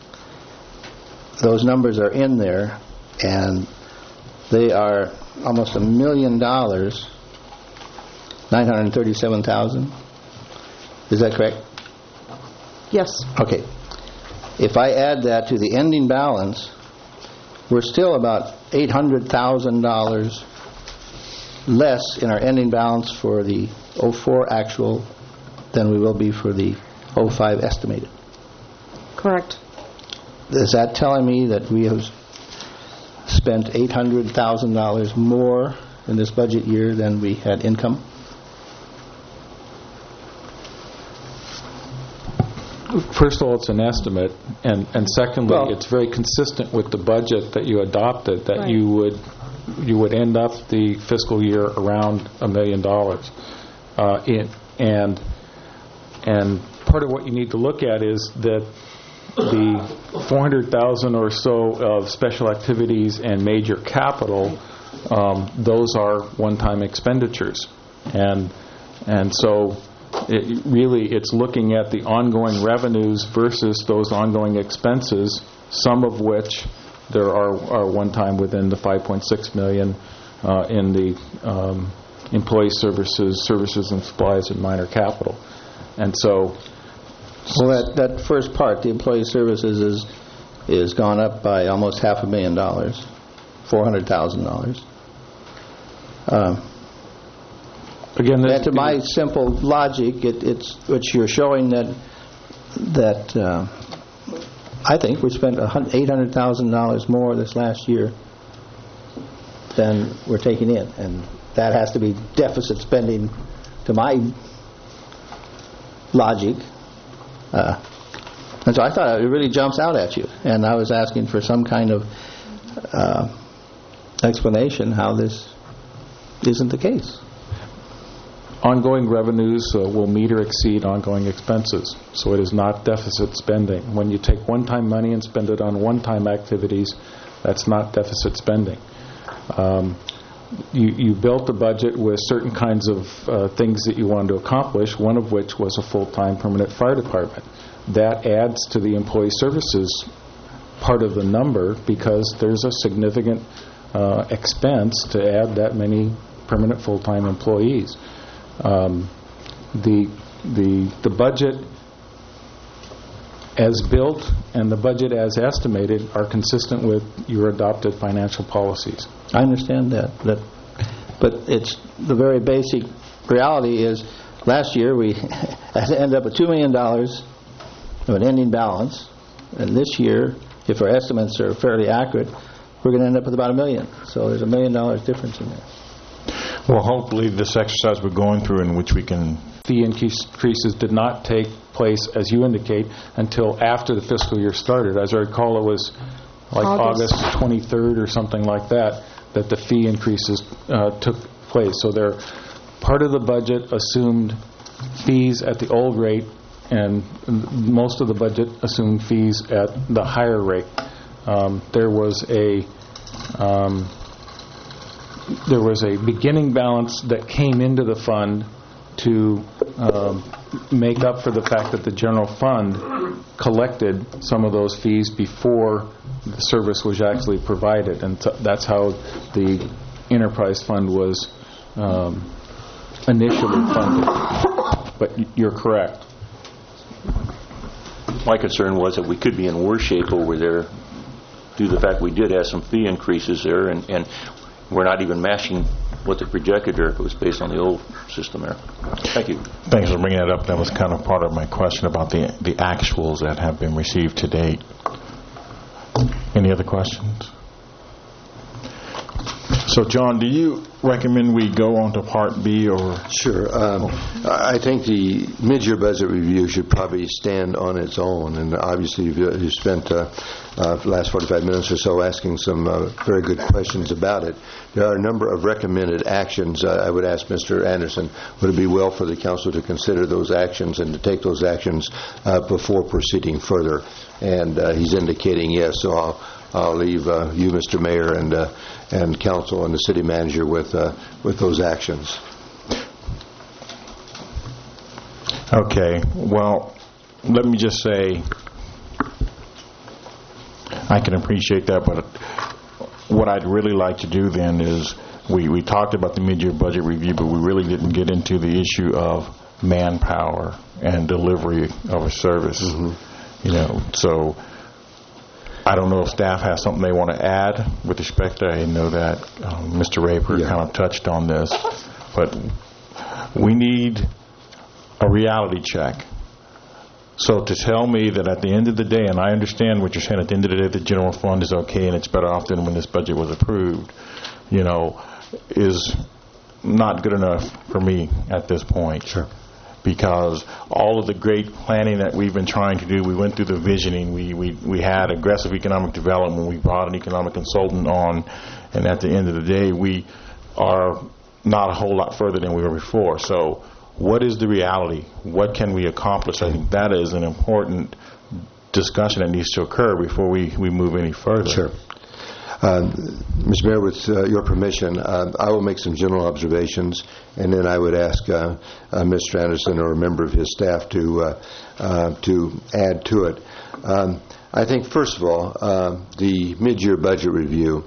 those numbers are in there, and they are almost a million dollars, nine hundred thirty-seven thousand. Is that correct? Yes. Okay. If I add that to the ending balance, we're still about eight hundred thousand dollars less in our ending balance for the oh four actual than we will be for the oh five estimated. Correct. Is that telling me that we have spent eight hundred thousand dollars more in this budget year than we had income? First of all, it's an estimate, and, and secondly, Well- it's very consistent with the budget that you adopted, that Right. you would you would end up the fiscal year around a million dollars. Uh, in, and and part of what you need to look at is that the four hundred thousand or so of special activities and major capital, um, those are one-time expenditures, and and so. It really, it's looking at the ongoing revenues versus those ongoing expenses, some of which there are, are one-time within the five point six million dollars uh, in the um, employee services, services and supplies, and minor capital. And so... Well, that, that first part, the employee services, is is gone up by almost half a million dollars, four hundred thousand dollars. Um, Again, That, to my simple logic, it, it's which you're showing that that uh, I think we spent eight hundred thousand dollars more this last year than we're taking in, and that has to be deficit spending to my logic. Uh, and so I thought it really jumps out at you, and I was asking for some kind of uh, explanation how this isn't the case. Ongoing revenues uh, will meet or exceed ongoing expenses, so it is not deficit spending. When you take one-time money and spend it on one-time activities, that's not deficit spending. Um, you, you built a budget with certain kinds of uh, things that you wanted to accomplish, one of which was a full-time permanent fire department. That adds to the employee services part of the number because there's a significant uh, expense to add that many permanent full-time employees. Um, the the the budget as built and the budget as estimated are consistent with your adopted financial policies. I understand that, that, but it's the very basic reality is last year we ended up with two million dollars of an ending balance, and this year, if our estimates are fairly accurate, we're going to end up with about a million. So there's a million dollars difference in there. Well, hopefully this exercise we're going through in which we can... Fee increases did not take place, as you indicate, until after the fiscal year started. As I recall, it was like August. August twenty-third or something like that, that the fee increases uh, took place. So they're, part of the budget assumed fees at the old rate, and most of the budget assumed fees at the higher rate. Um, there was a... Um, there was a beginning balance that came into the fund to um, make up for the fact that the general fund collected some of those fees before the service was actually provided, and t- that's how the enterprise fund was um, initially funded. But y- you're correct. My concern was that we could be in worse shape over there due to the fact we did have some fee increases there, and, and we're not even matching what they projected there if it was based on the old system there. Thank you. Thanks for bringing that up. That was kind of part of my question about the the actuals that have been received to date. Any other questions? So, John, do you recommend we go on to Part B, or? Sure. Um, I think the mid-year budget review should probably stand on its own, and obviously you've, you've spent uh, uh, the last forty-five minutes or so asking some uh, very good questions about it. There are a number of recommended actions. Uh, I would ask Mister Anderson, would it be well for the council to consider those actions and to take those actions uh, before proceeding further? And uh, he's indicating yes, so I'll I'll leave uh, you, Mister Mayor, and uh, and council and the city manager with uh, with those actions. Okay. Well, let me just say, I can appreciate that, but what I'd really like to do then is we we talked about the mid-year budget review, but we really didn't get into the issue of manpower and delivery of a service. Mm-hmm. You know, so. I don't know if staff has something they want to add with respect to, I know that um, Mister Raper yeah. kind of touched on this, but we need a reality check. So to tell me that at the end of the day, and I understand what you're saying, at the end of the day the general fund is okay and it's better off than when this budget was approved, you know, is not good enough for me at this point. Sure. Because all of the great planning that we've been trying to do, we went through the visioning, we, we, we had aggressive economic development, we brought an economic consultant on, and at the end of the day, we are not a whole lot further than we were before. So what is the reality? What can we accomplish? I think that is an important discussion that needs to occur before we, we move any further. Sure. Uh, Mister Mayor, with uh, your permission, uh, I will make some general observations, and then I would ask uh, uh, Mister Anderson or a member of his staff to uh, uh, to add to it. Um, I think, first of all, uh, the mid-year budget review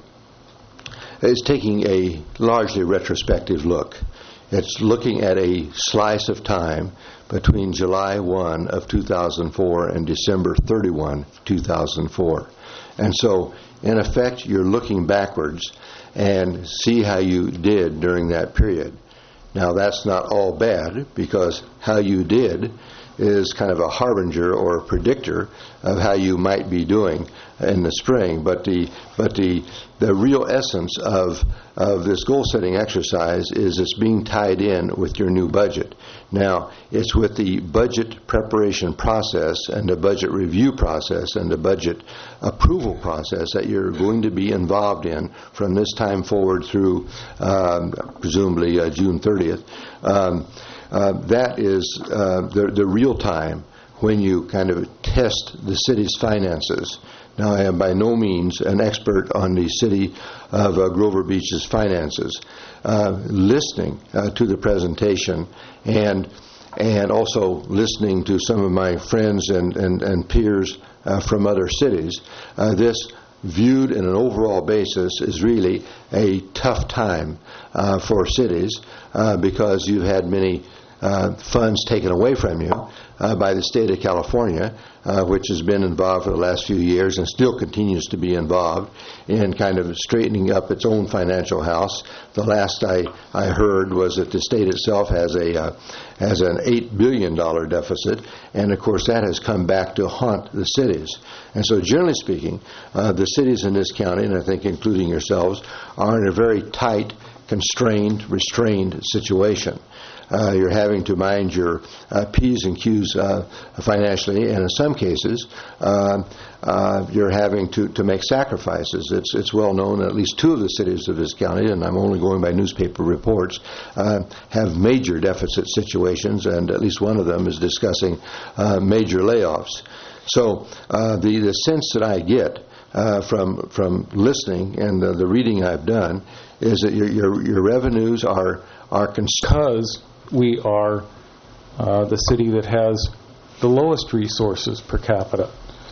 is taking a largely retrospective look. It's looking at a slice of time between July first of two thousand four and December thirty-first, two thousand four. And so, in effect, you're looking backwards and see how you did during that period. Now, that's not all bad, because how you did is kind of a harbinger or a predictor of how you might be doing in the spring. But the but the the real essence of of this goal setting exercise is it's being tied in with your new budget. Now, it's with the budget preparation process and the budget review process and the budget approval process that you're going to be involved in from this time forward through um, presumably uh, June thirtieth. Um, uh, that is uh, the, the real time when you kind of test the city's finances. Now, I am by no means an expert on the city of uh, Grover Beach's finances. Uh, listening uh, to the presentation and and also listening to some of my friends and, and, and peers uh, from other cities, uh, this viewed in an overall basis is really a tough time uh, for cities uh, because you've had many uh, funds taken away from you uh, by the state of California, uh, which has been involved for the last few years and still continues to be involved in kind of straightening up its own financial house. The last I, I heard was that the state itself has a uh, has an eight billion dollars deficit, and of course that has come back to haunt the cities. And so generally speaking, uh, the cities in this county, and I think including yourselves, are in a very tight, constrained, restrained situation. Uh, you're having to mind your uh, P's and Q's uh, financially, and in some cases, uh, uh, you're having to, to make sacrifices. It's it's well known that at least two of the cities of this county, and I'm only going by newspaper reports, uh, have major deficit situations, and at least one of them is discussing uh, major layoffs. So uh, the, the sense that I get uh, from from listening and the, the reading I've done is that your your, your revenues are are because we are uh, the city that has the lowest resources per capita.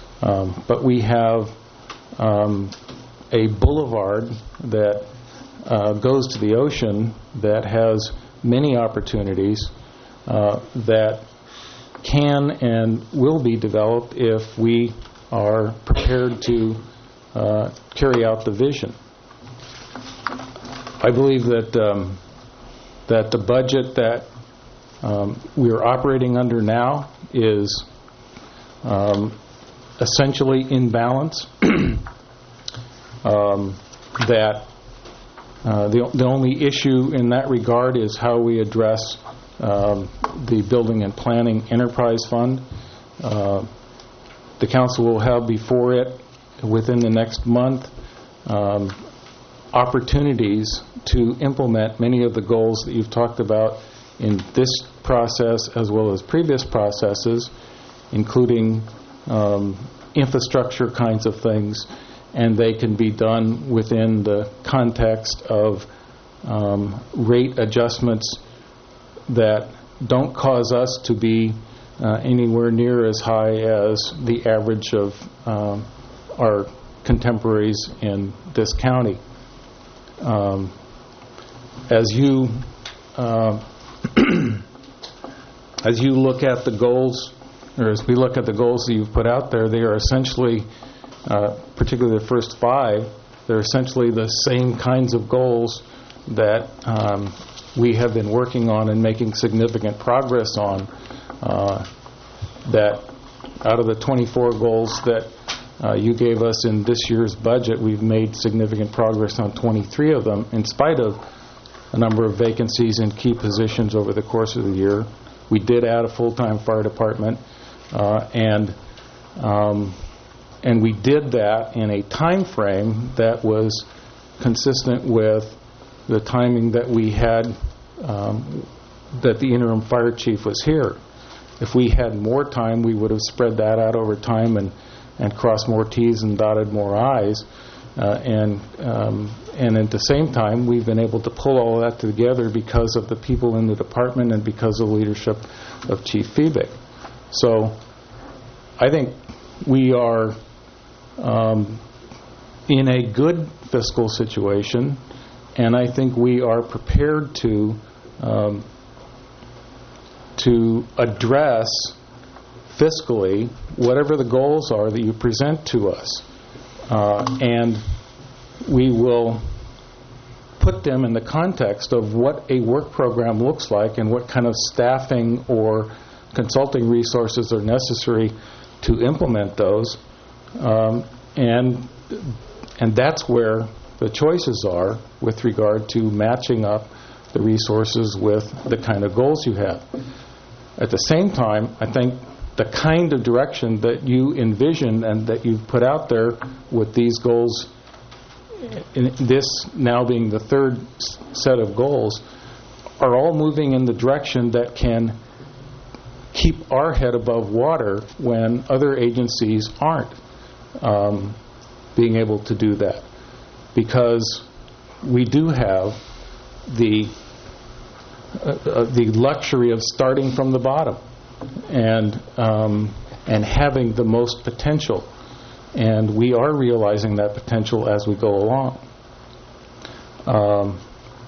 Um, but we have um, a boulevard that uh, goes to the ocean that has many opportunities uh, that can and will be developed if we are prepared to uh, carry out the vision. I believe that um, that the budget that um, we are operating under now is um, essentially in balance, um, that Uh, The the only issue in that regard is how we address um, the Building and Planning Enterprise Fund. Uh, The council will have before it, within the next month, um, opportunities to implement many of the goals that you've talked about in this process as well as previous processes, including um, infrastructure kinds of things, and they can be done within the context of um, rate adjustments that don't cause us to be uh, anywhere near as high as the average of um, our contemporaries in this county. Um, as you uh, as you look at the goals, or as we look at the goals that you've put out there, they are essentially, uh, particularly the first five, they're essentially the same kinds of goals that um, we have been working on and making significant progress on. Uh, that out of the twenty-four goals that uh, you gave us in this year's budget, we've made significant progress on twenty-three of them, in spite of a number of vacancies in key positions over the course of the year. We did add a full-time fire department, uh, and um, and we did that in a time frame that was consistent with the timing that we had, um, that the interim fire chief was here. If we had more time, we would have spread that out over time and, and crossed more T's and dotted more I's. Uh, and um, and at the same time, we've been able to pull all of that together because of the people in the department and because of the leadership of Chief Feebeck. So I think we are um, in a good fiscal situation, and I think we are prepared to um, to address fiscally whatever the goals are that you present to us. Uh, and we will put them in the context of what a work program looks like and what kind of staffing or consulting resources are necessary to implement those. Um, and and that's where the choices are with regard to matching up the resources with the kind of goals you have. At the same time, I think the kind of direction that you envision and that you've put out there with these goals, in this now being the third s- set of goals, are all moving in the direction that can keep our head above water when other agencies aren't um, being able to do that. Because we do have the uh, uh, the luxury of starting from the bottom and um, and having the most potential, and we are realizing that potential as we go along. Um,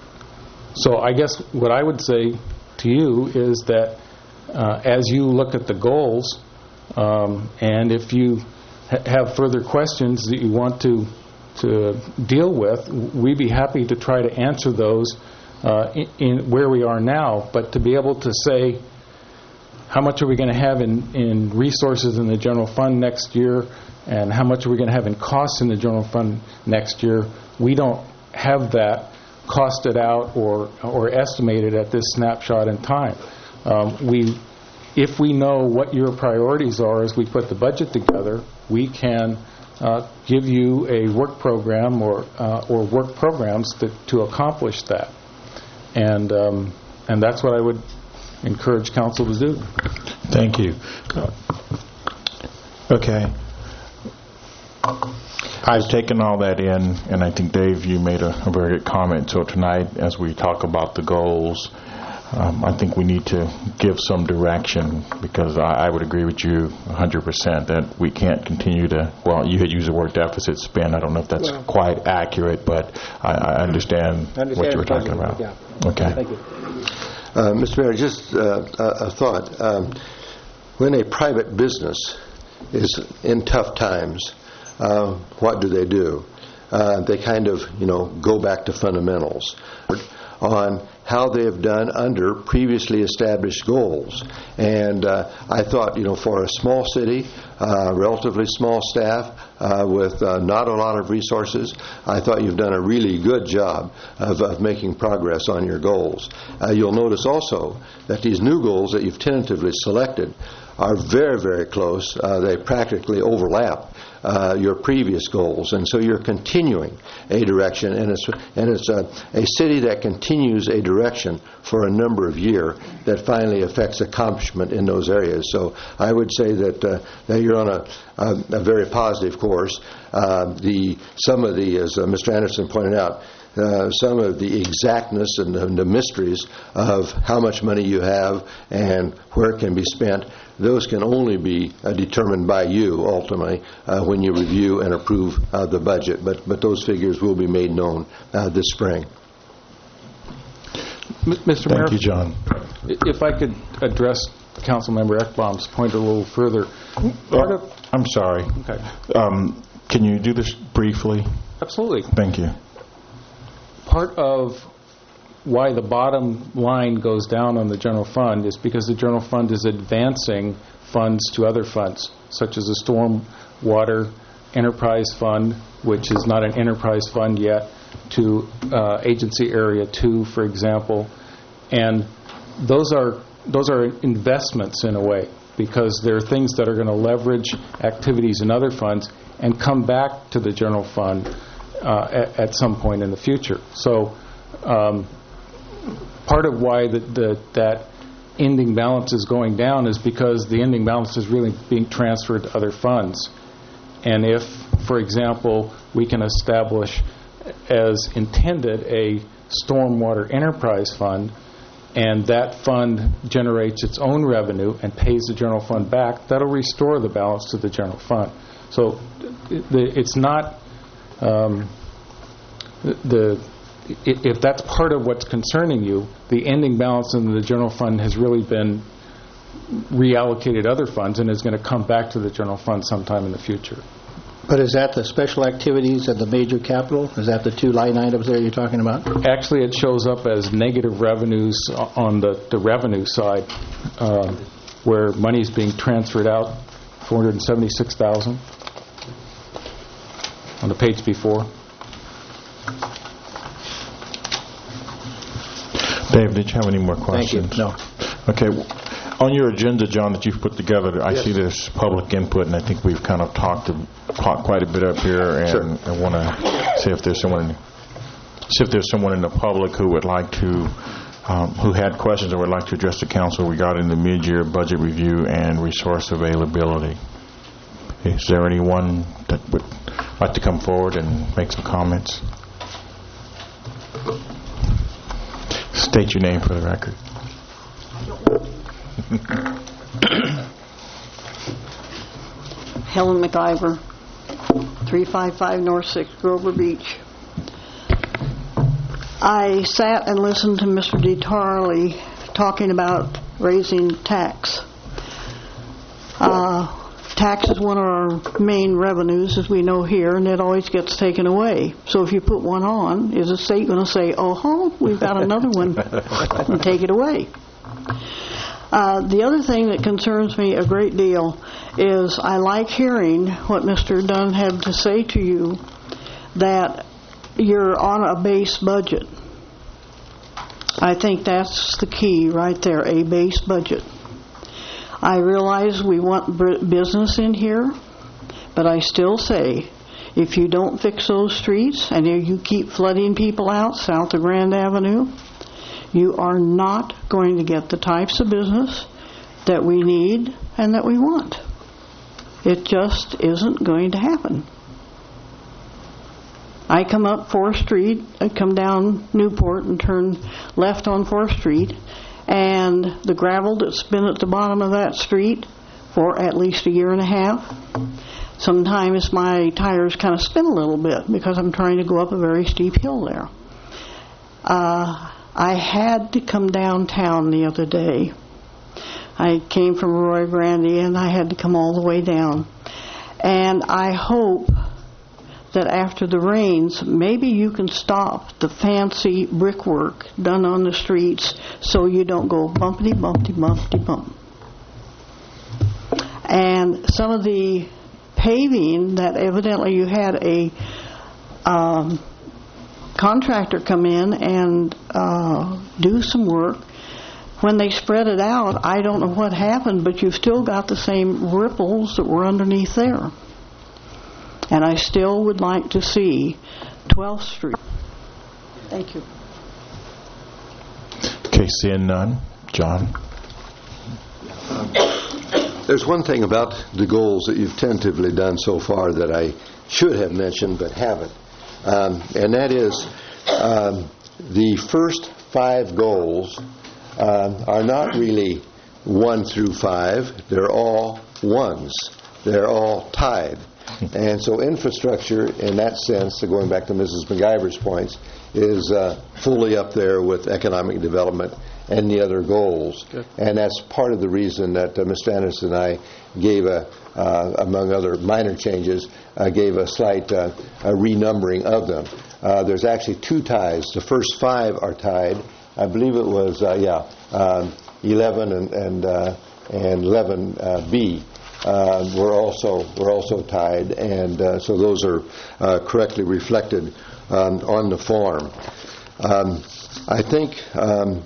so I guess what I would say to you is that uh, as you look at the goals, um, and if you ha- have further questions that you want to to deal with, we'd be happy to try to answer those uh, in, in where we are now. But to be able to say, how much are we going to have in, in resources in the general fund next year, and how much are we going to have in costs in the general fund next year, we don't have that costed out or or estimated at this snapshot in time. Um, we, if we know what your priorities are as we put the budget together, we can uh, give you a work program or uh, or work programs to, to accomplish that. And um, and that's what I would encourage council to do. Thank you. Okay. I've taken all that in, and I think, Dave, you made a, a very good comment. So tonight, as we talk about the goals, um, I think we need to give some direction, because I, I would agree with you one hundred percent that we can't continue to, well, you had used the word deficit spend. I don't know if that's well, quite accurate, but I, I understand, understand what you were talking about. Yeah. Okay. Thank you. Uh, Mister Mayor, just uh, a, a thought. Um, when a private business is in tough times, uh, what do they do? uh, they kind of, you know, go back to fundamentals on how they have done under previously established goals. And uh, I thought, you know, for a small city, uh, relatively small staff, uh, with uh, not a lot of resources, I thought you've done a really good job of, of making progress on your goals. Uh, you'll notice also that these new goals that you've tentatively selected are very, very close. Uh, they practically overlap uh, your previous goals, and so you're continuing a direction, and it's and it's a, a city that continues a direction for a number of years that finally affects accomplishment in those areas. So I would say that uh, that you're on a, a, a very positive course. Uh, the some of the, as uh, Mister Anderson pointed out, Uh, some of the exactness and the, the mysteries of how much money you have and where it can be spent, those can only be uh, determined by you ultimately uh, when you review and approve uh, the budget. But, but those figures will be made known uh, this spring. Mister Thank Mayor, you, John. If I could address Councilmember Ekblom's point a little further. Part of, I'm sorry. Okay. Um, can you do this briefly? Absolutely. Thank you. Part of why the bottom line goes down on the general fund is because the general fund is advancing funds to other funds, such as the storm water enterprise fund, which is not an enterprise fund yet, to uh, agency area two, for example. And those are those are investments in a way, because they're things that are going to leverage activities in other funds and come back to the general fund Uh, at, at some point in the future. So um, part of why the, the, that ending balance is going down is because the ending balance is really being transferred to other funds. And if, for example, we can establish as intended a stormwater enterprise fund, and that fund generates its own revenue and pays the general fund back, that'll restore the balance to the general fund. So the, it's not Um, the if that's part of what's concerning you, the ending balance in the general fund has really been reallocated other funds and is going to come back to the general fund sometime in the future. But is that the special activities and the major capital? Is that the two line items there you're talking about? Actually, it shows up as negative revenues on the, the revenue side, uh, where money is being transferred out, four hundred seventy-six thousand dollars. On the page before. Dave, did you have any more questions? Thank you. No. Okay. On your agenda, John, that you've put together, I Yes. see there's public input, and I think we've kind of talked, talked quite a bit up here, and Sure. I want to see if there's someone, see if there's someone in the public who would like to, um, who had questions or would like to address the council regarding the mid-year budget review and resource availability. Is there anyone that would like to come forward and make some comments? State your name for the record. Helen McIver, three five five North sixth Grover Beach. I sat and listened to Mister DeTarley talking about raising tax. Uh, tax is one of our main revenues, as we know here, and it always gets taken away. So if you put one on, is the state going to say, oh, we've got another one, and take it away? Uh, the other thing that concerns me a great deal is I like hearing what Mister Dunn had to say to you, that you're on a base budget. I think that's the key right there, a base budget. I realize we want business in here, but I still say, if you don't fix those streets and you keep flooding people out south of Grand Avenue, you are not going to get the types of business that we need and that we want. It just isn't going to happen. I come up fourth Street, I come down Newport and turn left on fourth Street, and the gravel that's been at the bottom of that street for at least a year and a half, sometimes my tires kind of spin a little bit because I'm trying to go up a very steep hill there. Uh, I had to come downtown the other day. I came from Arroyo Grande and I had to come all the way down. And I hope that after the rains, maybe you can stop the fancy brickwork done on the streets so you don't go bumpity, bumpty, bumpty, bump. And some of the paving that evidently you had a um, contractor come in and uh, do some work. When they spread it out, I don't know what happened, but you've still got the same ripples that were underneath there. And I still would like to see twelfth Street. Thank you. Okay, seeing none. John? There's one thing about the goals that you've tentatively done so far that I should have mentioned but haven't. Um, and that is um, the first five goals um, are not really one through five. They're all ones. They're all tied. And so infrastructure, in that sense, going back to Missus MacGyver's points, is uh, fully up there with economic development and the other goals. Good. And that's part of the reason that uh, Mister Anderson and I gave, a, uh, among other minor changes, uh, gave a slight uh, a renumbering of them. Uh, there's actually two ties. The first five are tied. I believe it was, uh, yeah, um, eleven and and, uh, and eleven B. Uh, we're also we're also tied, and uh, so those are uh, correctly reflected um, on the form. Um, I think um,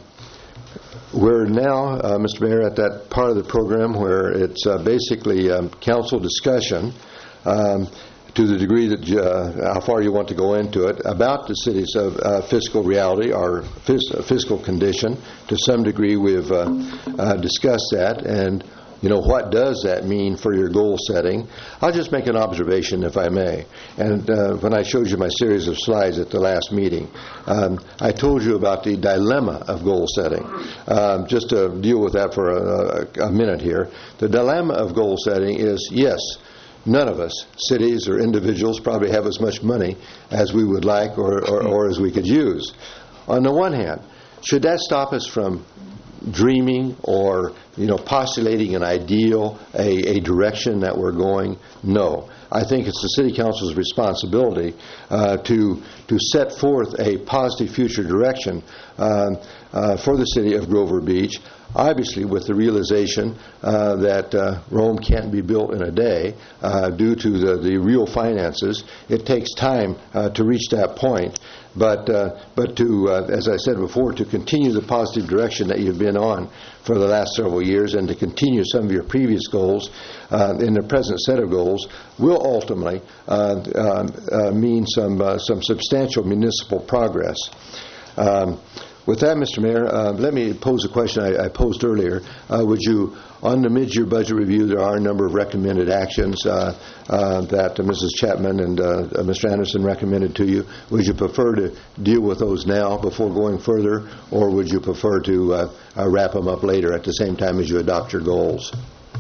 we're now, uh, Mister Mayor, at that part of the program where it's uh, basically um, council discussion, um, to the degree that uh, how far you want to go into it, about the city's uh, uh, fiscal reality, our fis- fiscal condition. To some degree, we've uh, uh, discussed that, and you know, what does that mean for your goal setting? I'll just make an observation, if I may. And uh, when I showed you my series of slides at the last meeting, um, I told you about the dilemma of goal setting. Um, just to deal with that for a, a minute here. The dilemma of goal setting is, yes, none of us, cities or individuals, probably have as much money as we would like or, or, or as we could use. On the one hand, should that stop us from dreaming or, you know, postulating an ideal, a, a direction that we're going? No. I think it's the City Council's responsibility uh, to to set forth a positive future direction uh, uh, for the city of Grover Beach, obviously with the realization uh, that uh, Rome can't be built in a day uh, due to the, the real finances. It takes time uh, to reach that point. But uh, but to, uh, as I said before, to continue the positive direction that you've been on for the last several years and to continue some of your previous goals uh, in the present set of goals will ultimately uh, uh, uh, mean some uh, some substantial municipal progress. Um, With that, Mister Mayor, uh, let me pose a question I, I posed earlier. Uh, would you, on the mid-year budget review, there are a number of recommended actions uh, uh, that uh, Missus Chapman and uh, Mister Anderson recommended to you. Would you prefer to deal with those now before going further, or would you prefer to uh, uh, wrap them up later at the same time as you adopt your goals?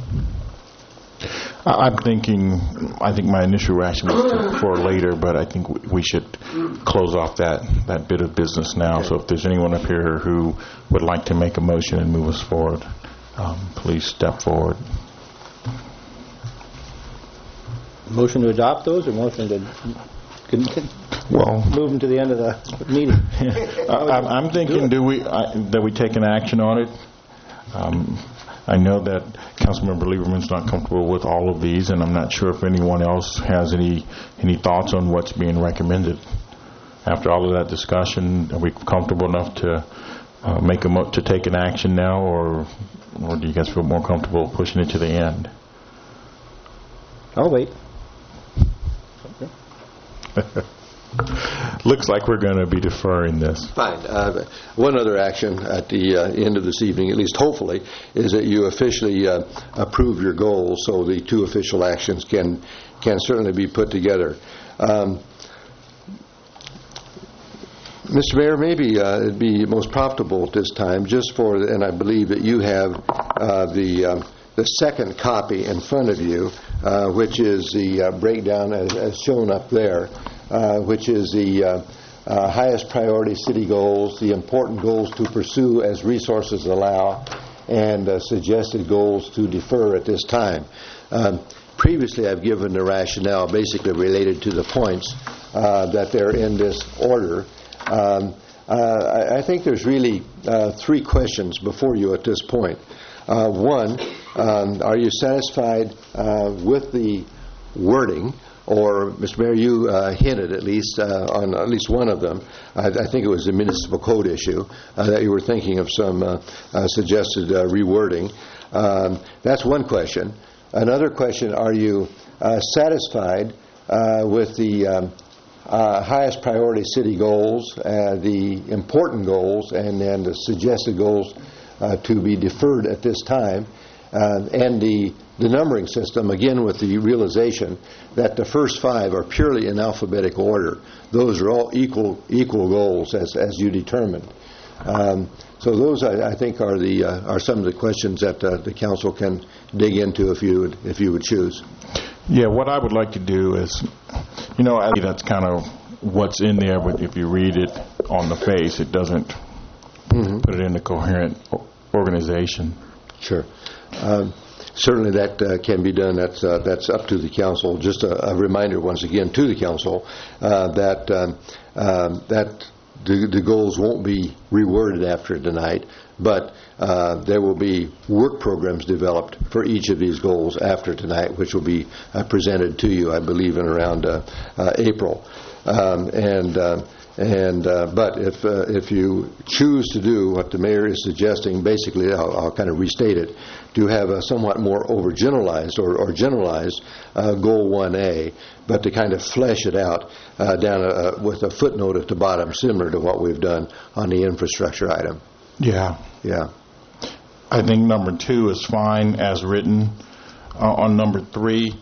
I'm thinking, I think my initial reaction was to, for later, but I think we should close off that, that bit of business now. Okay. So if there's anyone up here who would like to make a motion and move us forward, um, please step forward. Motion to adopt those, or motion to can, can well, move them to the end of the meeting? I, I'm thinking do we I, that we take an action on it. Um, I know that Councilmember Lieberman's not comfortable with all of these, and I'm not sure if anyone else has any any thoughts on what's being recommended. After all of that discussion, are we comfortable enough to uh, make a mo- to take an action now, or or do you guys feel more comfortable pushing it to the end? I'll wait. Looks like we're going to be deferring this. Fine. Uh, one other action at the uh, end of this evening, at least hopefully, is that you officially uh, approve your goals, so the two official actions can can certainly be put together. Um, Mister Mayor, maybe uh, it'd be most profitable at this time, just for, and I believe that you have uh, the um, the second copy in front of you, uh, which is the uh, breakdown as, as shown up there. Uh, which is the uh, uh, highest priority city goals, the important goals to pursue as resources allow, and uh, suggested goals to defer at this time. Um, previously I've given the rationale basically related to the points uh, that they're in this order. Um, uh, I, I think there's really uh, three questions before you at this point. Uh, one, um, are you satisfied uh, with the wording? Or, Mister Mayor, you uh, hinted at least uh, on at least one of them. I, I think it was the municipal code issue uh, that you were thinking of some uh, uh, suggested uh, rewording. Um, that's one question. Another question: are you uh, satisfied uh, with the um, uh, highest priority city goals, uh, the important goals, and then the suggested goals uh, to be deferred at this time, uh, and the the numbering system, again with the realization that the first five are purely in alphabetical order. Those are all equal equal goals as as you determined. Um, so those, I, I think, are the uh, are some of the questions that uh, the council can dig into if you would if you would choose. Yeah, what I would like to do is, you know, I think that's kind of what's in there, but if you read it on the face, it doesn't mm-hmm. put it in a coherent organization. Sure. Um, Certainly that uh, can be done. That's uh, that's up to the council. Just a, a reminder once again to the council uh, that um, um, that the, the goals won't be reworded after tonight, but uh, there will be work programs developed for each of these goals after tonight, which will be uh, presented to you, I believe, in around uh, uh, April. Um, and uh, And uh, but if uh, if you choose to do what the mayor is suggesting, basically, I'll, I'll kind of restate it, to have a somewhat more overgeneralized or, or generalized uh, goal one A, but to kind of flesh it out uh, down a, with a footnote at the bottom, similar to what we've done on the infrastructure item. Yeah, yeah. I think number two is fine as written. Uh, on number three,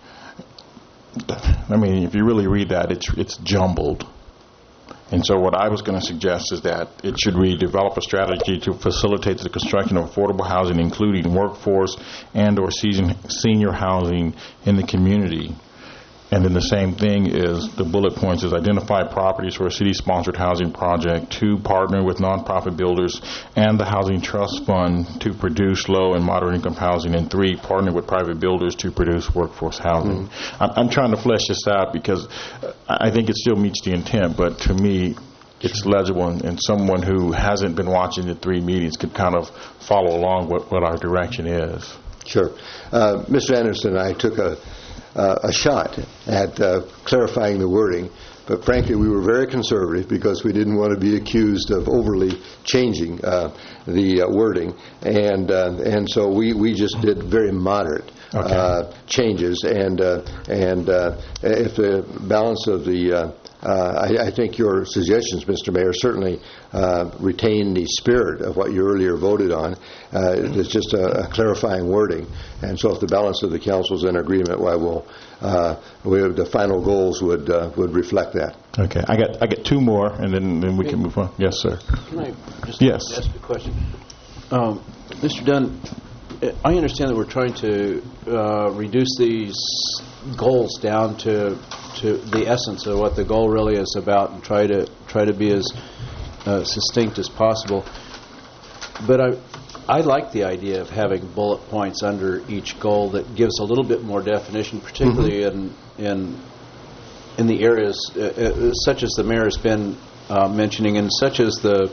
I mean, if you really read that, it's it's jumbled. And so what I was going to suggest is that it should read, develop a strategy to facilitate the construction of affordable housing, including workforce and or season, senior housing in the community. And then the same thing is, the bullet points is identify properties for a city-sponsored housing project, two, partner with nonprofit builders and the Housing Trust Fund to produce low and moderate income housing, and three, partner with private builders to produce workforce housing. Mm-hmm. I'm, I'm trying to flesh this out because I think it still meets the intent, but to me, it's legible, and, and someone who hasn't been watching the three meetings could kind of follow along what, what our direction is. Sure. Uh, Mister Anderson, I took a Uh, a shot at uh, clarifying the wording, but frankly we were very conservative because we didn't want to be accused of overly changing uh, the uh, wording, and uh, and so we, we just did very moderate okay. uh, changes, and uh, and uh, if the balance of the uh, Uh, I, I think your suggestions, Mister Mayor, certainly uh, retain the spirit of what you earlier voted on. Uh, it's just a, a clarifying wording, and so if the balance of the council is in agreement, why we'll, uh, we, the final goals would uh, would reflect that. Okay, I got I got two more, and then, then we can move on. Yes, sir. Can I just yes. ask a question, um, Mister Dunn? I understand that we're trying to uh, reduce these goals down to to the essence of what the goal really is about, and try to try to be as uh, succinct as possible. But I I like the idea of having bullet points under each goal that gives a little bit more definition, particularly mm-hmm. in in in the areas uh, uh, such as the mayor has been uh, mentioning, and such as the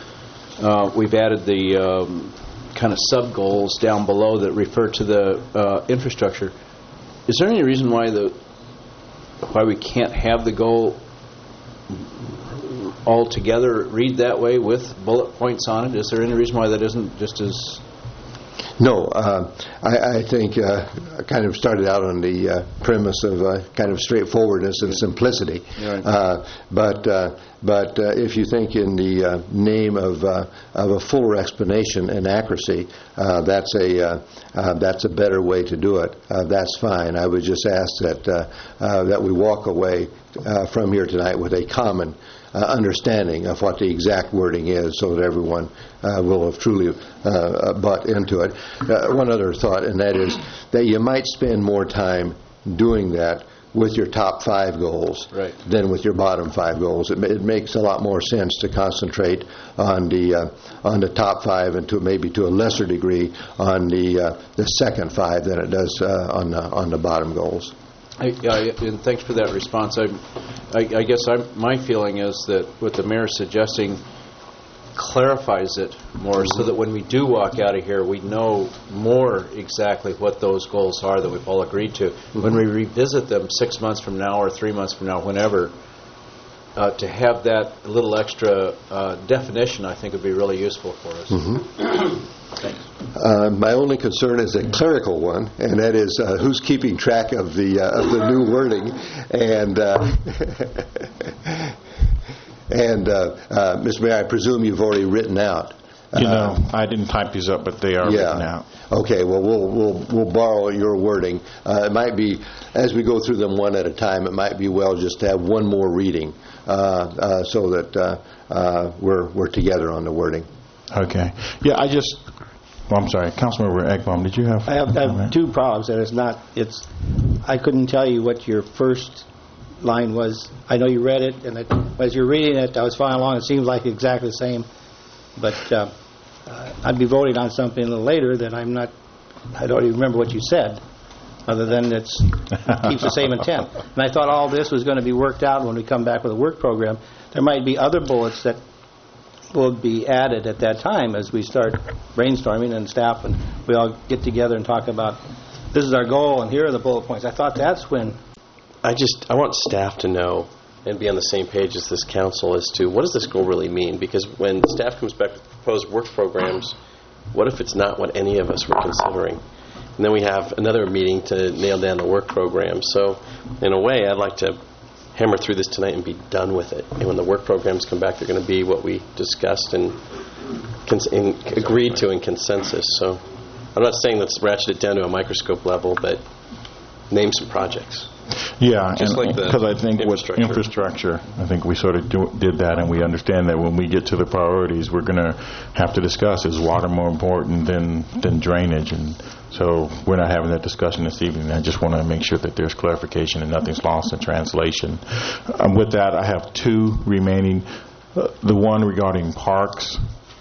uh, we've added the um, kind of sub goals down below that refer to the uh, infrastructure. Is there any reason why the why we can't have the goal all together read that way with bullet points on it? Is there any reason why that isn't just as... No, uh, I, I think uh, I kind of started out on the uh, premise of uh, kind of straightforwardness and simplicity. Right. Uh, but uh, but uh, if you think in the uh, name of uh, of a fuller explanation and accuracy, uh, that's a uh, uh, that's a better way to do it. Uh, that's fine. I would just ask that uh, uh, that we walk away uh, from here tonight with a common Uh, understanding of what the exact wording is, so that everyone uh, will have truly uh, bought into it. Uh, one other thought, and that is that you might spend more time doing that with your top five goals Right. than with your bottom five goals. It, ma- it makes a lot more sense to concentrate on the uh, on the top five and to maybe to a lesser degree on the uh, the second five than it does uh, on the on the bottom goals. I, I, and thanks for that response. I, I, I guess I'm, my feeling is that what the mayor is suggesting clarifies it more, so that when we do walk out of here, we know more exactly what those goals are that we've all agreed to. Mm-hmm. When we revisit them six months from now or three months from now, whenever, uh, to have that little extra uh, definition, I think would be really useful for us. Mm-hmm. Uh, my only concern is a clerical one, and that is uh, who's keeping track of the uh, of the new wording. And uh, and uh, uh, Mister Mayor, I presume you've already written out. You know, uh, I didn't type these up, but they are yeah. written out. Okay. Well, we'll we'll we'll borrow your wording. Uh, it might be, as we go through them one at a time, it might be well just to have one more reading, uh, uh, so that uh, uh, we're we're together on the wording. Okay. Yeah, I just. Well, I'm sorry, Councilmember Eggbaum, did you have? I have, I have two problems, and it's not. It's. I couldn't tell you what your first line was. I know you read it, and it, as you're reading it, I was following along. It seems like exactly the same, but uh, uh, I'd be voting on something a little later that I'm not. I don't even remember what you said, other than it's keeps the same intent. And I thought all this was going to be worked out when we come back with a work program. There might be other bullets that will be added at that time as we start brainstorming and staff, and we all get together and talk about this is our goal and here are the bullet points. I thought that's when. I just I want staff to know and be on the same page as this council as to what does this goal really mean? Because when staff comes back with proposed work programs, what if it's not what any of us were considering? And then we have another meeting to nail down the work program. So in a way, I'd like to hammer through this tonight and be done with it. And when the work programs come back, they're going to be what we discussed and, cons- and agreed to in consensus. So I'm not saying let's ratchet it down to a microscope level, but name some projects. Yeah, Just like the because I think infrastructure. with infrastructure, I think we sort of do, did that, and we understand that when we get to the priorities, we're going to have to discuss, is water more important than, than drainage? And so we're not having that discussion this evening. I just want to make sure that there's clarification and nothing's lost in translation. Um, with that, I have two remaining. Uh, the one regarding parks,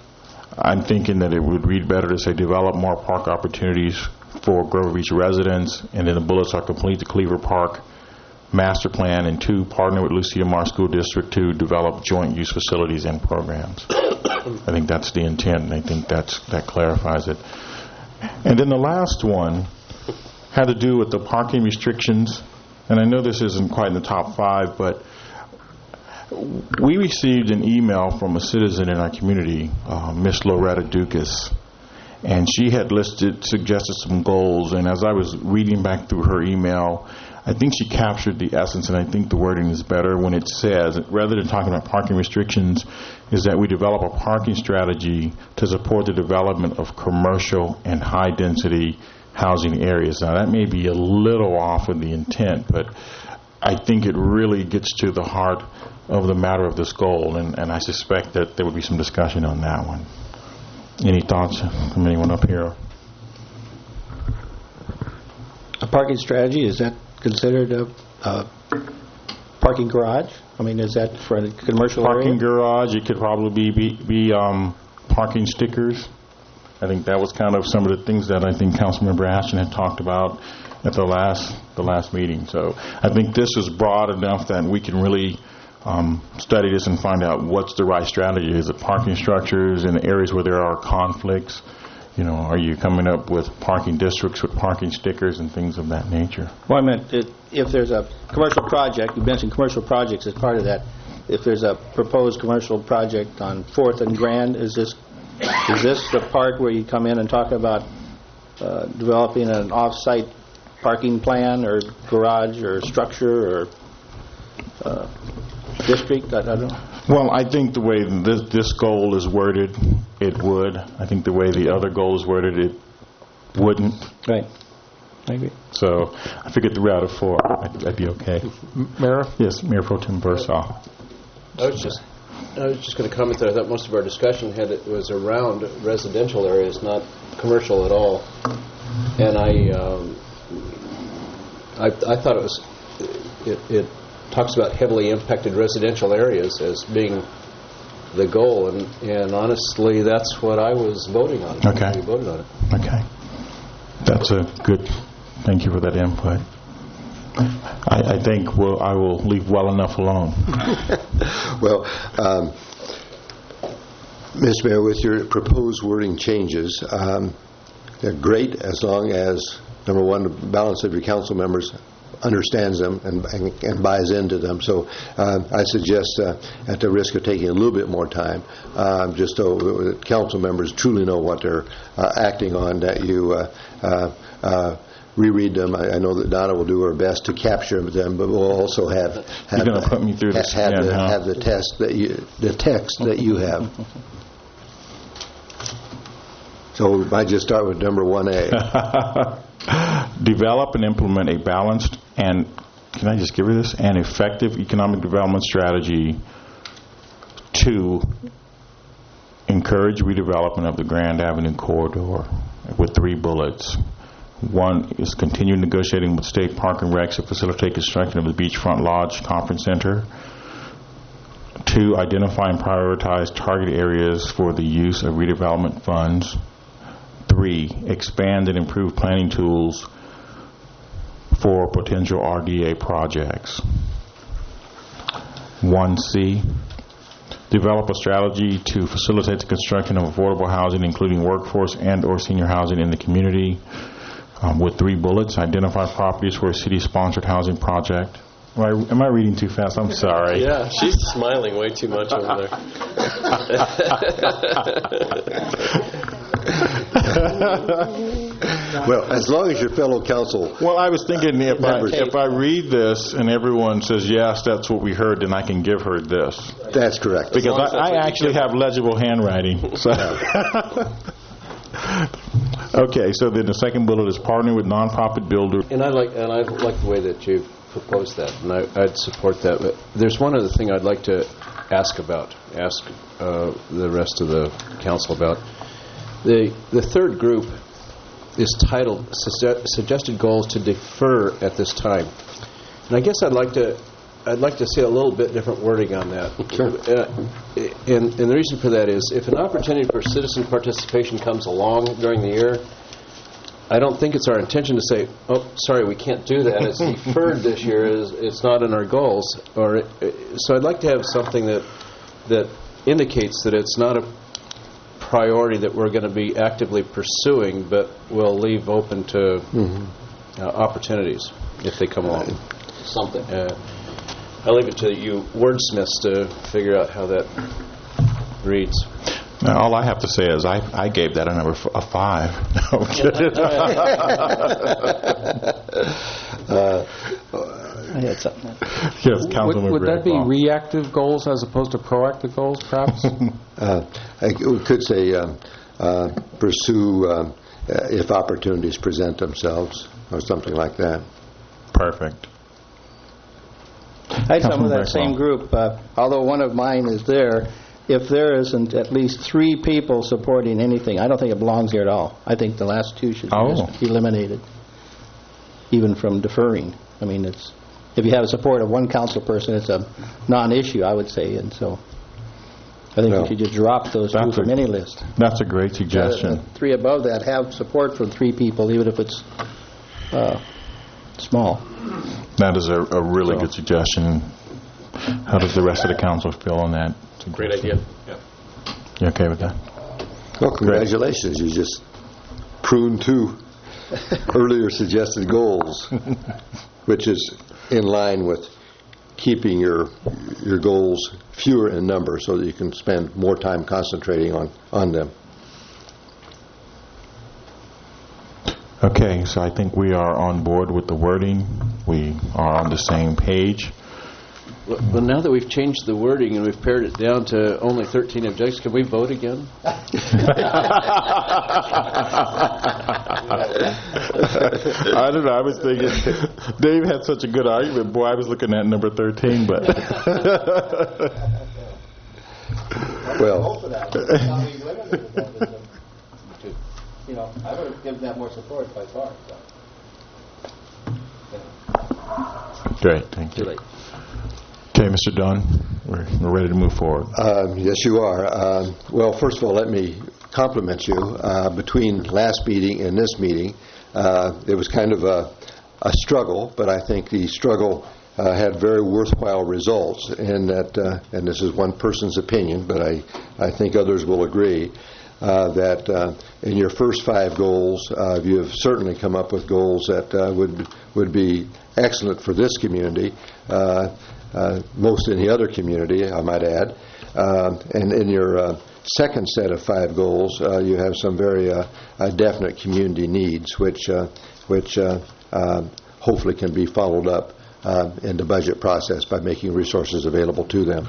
I'm thinking that it would read better to say develop more park opportunities for Grover Beach residents, and then the bullets are complete the Cleaver Park master plan, and two, partner with Lucia Mar School District to develop joint use facilities and programs. I think that's the intent, and I think that's that clarifies it. And then the last one had to do with the parking restrictions, and I know this isn't quite in the top five, but we received an email from a citizen in our community, uh, Miss Loretta Dukas, and she had listed, suggested some goals, and as I was reading back through her email, I think she captured the essence, and I think the wording is better when it says, rather than talking about parking restrictions, is that we develop a parking strategy to support the development of commercial and high-density housing areas. Now, that may be a little off of the intent, but I think it really gets to the heart of the matter of this goal, and, and I suspect that there would be some discussion on that one. Any thoughts from anyone up here? A parking strategy, is that considered a, a parking garage? I mean, is that for a commercial parking area? garage? It could probably be, be, be um, parking stickers. I think that was kind of some of the things that I think Councilmember Ashton had talked about at the last the last meeting. So I think this is broad enough that we can really Um, study this and find out what's the right strategy. Is it parking structures in areas where there are conflicts? You know, are you coming up with parking districts with parking stickers and things of that nature? Well, I meant it, if there's a commercial project, you mentioned commercial projects as part of that. If there's a proposed commercial project on Fourth and Grand, is this is this the part where you come in and talk about uh, developing an off-site parking plan or garage or structure or uh, district? I, I don't know. Well, I think the way this, this goal is worded, it would. I think the way the other goal is worded, it wouldn't. Right. I agree. So I figured the route of four, I'd, I'd be okay. Mayor? Yes, Mayor Pro Tem Bursaw. I was just I was just going to comment that I thought most of our discussion had it was around residential areas, not commercial at all. And I um, I, I thought it was it, it talks about heavily impacted residential areas as being the goal, and, and honestly, that's what I was voting on. Okay. We voted on it. Okay. That's a good, thank you for that input. I, I think we'll, I will leave well enough alone. Well, um, Miz Mayor, with your proposed wording changes, um, they're great as long as, number one, the balance of your council members understands them and, and, and buys into them. So uh, I suggest, uh, at the risk of taking a little bit more time, um, just so the council members truly know what they're uh, acting on, that you uh, uh, uh, reread them. I, I know that Donna will do her best to capture them, but we'll also have have, You're gonna put me through this have, again, the, huh? have the test that you the text that you have. So I just start with number one A. Develop and implement a balanced and, can I just give you this, an effective economic development strategy to encourage redevelopment of the Grand Avenue corridor with three bullets. One is continue negotiating with State Park and Recs to facilitate construction of the Beachfront Lodge Conference Center. Two, identify and prioritize target areas for the use of redevelopment funds. Three, expand and improve planning tools for potential R D A projects. one C, develop a strategy to facilitate the construction of affordable housing, including workforce and or senior housing in the community, um, with three bullets. Identify properties for a city-sponsored housing project. Am I, am I reading too fast? I'm sorry. Yeah, she's smiling way too much over there. Well, as long as your fellow council... Well, I was thinking if I, members- if I read this and everyone says, yes, that's what we heard, then I can give her this. That's correct. Because long as that's I, what I you actually give have legible handwriting. So. Okay, so then the second bullet is partner with nonprofit builders. And I like and I like the way that you've proposed that, and I, I'd support that. But there's one other thing I'd like to ask about, ask uh, the rest of the council about. The the third group is titled Sugge- Suggested Goals to Defer at This Time. And I guess I'd like to I'd like to see a little bit different wording on that. Sure. Uh, and, and the reason for that is if an opportunity for citizen participation comes along during the year, I don't think it's our intention to say, oh, sorry, we can't do that. It's deferred this year. It's, it's not in our goals. Or it, so I'd like to have something that that indicates that it's not a priority that we're going to be actively pursuing, but we'll leave open to mm-hmm. uh, opportunities if they come along. Something. Uh, I'll leave it to you wordsmiths to figure out how that reads. Now, all I have to say is I, I gave that a number f- a five. No, I'm kidding. uh, I had something. Yes, Would, Councilman would that be Greg Paul. reactive goals as opposed to proactive goals, perhaps? uh, I we could say um, uh, pursue um, uh, if opportunities present themselves, or something like that. Perfect. I had some of that Councilman same Beckbaum. group, uh, although one of mine is there. If there isn't at least three people supporting anything, I don't think it belongs here at all. I think the last two should be Oh. just eliminated, even from deferring. I mean, it's if you have the support of one council person, it's a non-issue, I would say, and so I think No. we should just drop those two That's from a- any list. That's a great Uh, suggestion. the three above that have support from three people, even if it's uh, small. That is a, a really So- good suggestion. How does the rest of the council feel on that? Great idea. Yeah. You okay with that? Well, congratulations. You just pruned two earlier suggested goals, which is in line with keeping your your goals fewer in number so that you can spend more time concentrating on, on them. Okay, so I think we are on board with the wording. We are on the same page. Well, well, now that we've changed the wording and we've pared it down to only thirteen objectives, can we vote again? I don't know. I was thinking, Dave had such a good argument. Boy, I was looking at number thirteen, but. Well, You know, I would have given that more support by far. So. Great, thank you. Too late. Okay, Mister Dunn, we're, we're ready to move forward. Um, Yes, you are. Um, Well, first of all, let me compliment you. Uh, Between last meeting and this meeting, uh, it was kind of a a struggle, but I think the struggle uh, had very worthwhile results, and that, uh, and this is one person's opinion, but I, I think others will agree, uh, that uh, in your first five goals, uh, you have certainly come up with goals that uh, would would be excellent for this community, uh, uh, most any other community, I might add. Uh, and in your uh, second set of five goals, uh, you have some very uh, uh, definite community needs, which uh, which uh, uh, hopefully can be followed up uh, in the budget process by making resources available to them.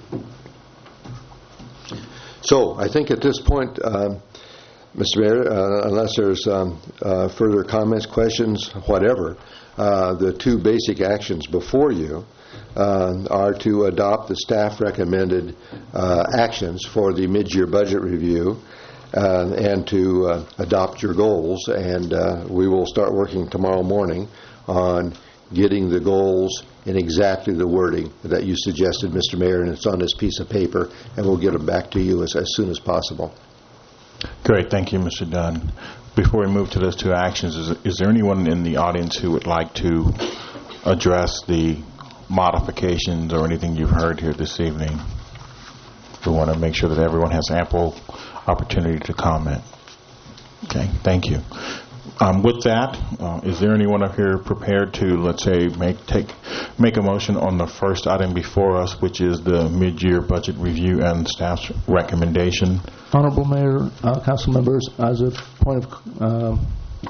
So I think at this point, um, Mister Mayor, uh, unless there's um, uh, further comments, questions, whatever, uh, the two basic actions before you uh, are to adopt the staff recommended uh, actions for the mid-year budget review uh, and to uh, adopt your goals. And uh, we will start working tomorrow morning on getting the goals in exactly the wording that you suggested, Mister Mayor, and it's on this piece of paper, and we'll get them back to you as, as soon as possible. Great, thank you, Mister Dunn. Before we move to those two actions, is, is there anyone in the audience who would like to address the modifications or anything you've heard here this evening? We want to make sure that everyone has ample opportunity to comment. Okay, thank you. Um, with that, uh, is there anyone up here prepared to, let's say, make take make a motion on the first item before us, which is the mid-year budget review and staff's recommendation? Honorable Mayor, uh, council members, as a point of uh,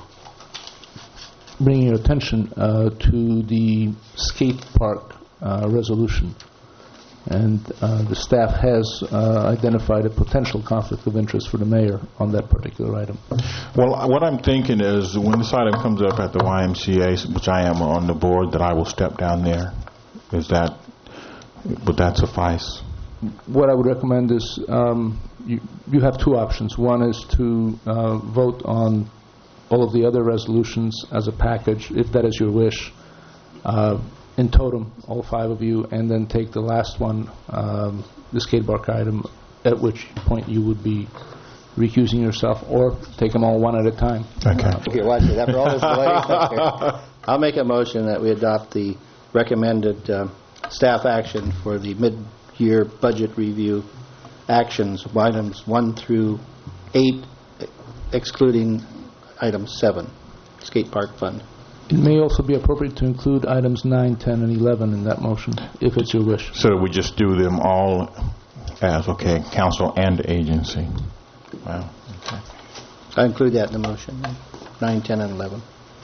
bringing your attention uh, to the skate park uh, resolution. And uh, the staff has uh, identified a potential conflict of interest for the mayor on that particular item. Well, what I'm thinking is when this item comes up at the Y M C A, which I am on the board, that I will step down there. Is that, would that suffice? What I would recommend is um, you, you have two options. One is to uh, vote on all of the other resolutions as a package, if that is your wish. Uh, in totem, all five of you, and then take the last one, um, the skate park item, at which point you would be recusing yourself, or take them all one at a time. Okay. Okay, watch it. After all this delay, I'll make a motion that we adopt the recommended uh, staff action for the mid-year budget review actions, items one through eight, excluding item seven, skate park fund. It may also be appropriate to include items nine, ten, and eleven in that motion, if it's your wish. So we just do them all as, okay, council and agency. Wow. Okay. I include that in the motion, nine, ten, and eleven.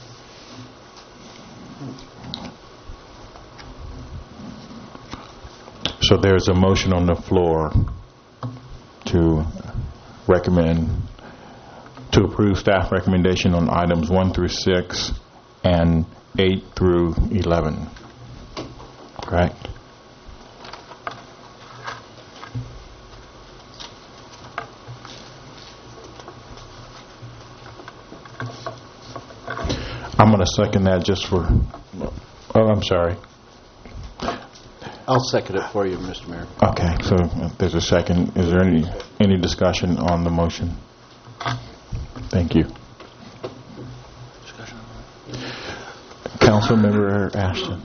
So there's a motion on the floor to recommend, to approve staff recommendation on items one through six and eight through eleven. Correct? I'm going to second that just for, oh, I'm sorry. I'll second it for you, Mister Mayor. Okay, so there's a second. Is there any any discussion on the motion? Thank you. Councilmember Ashton.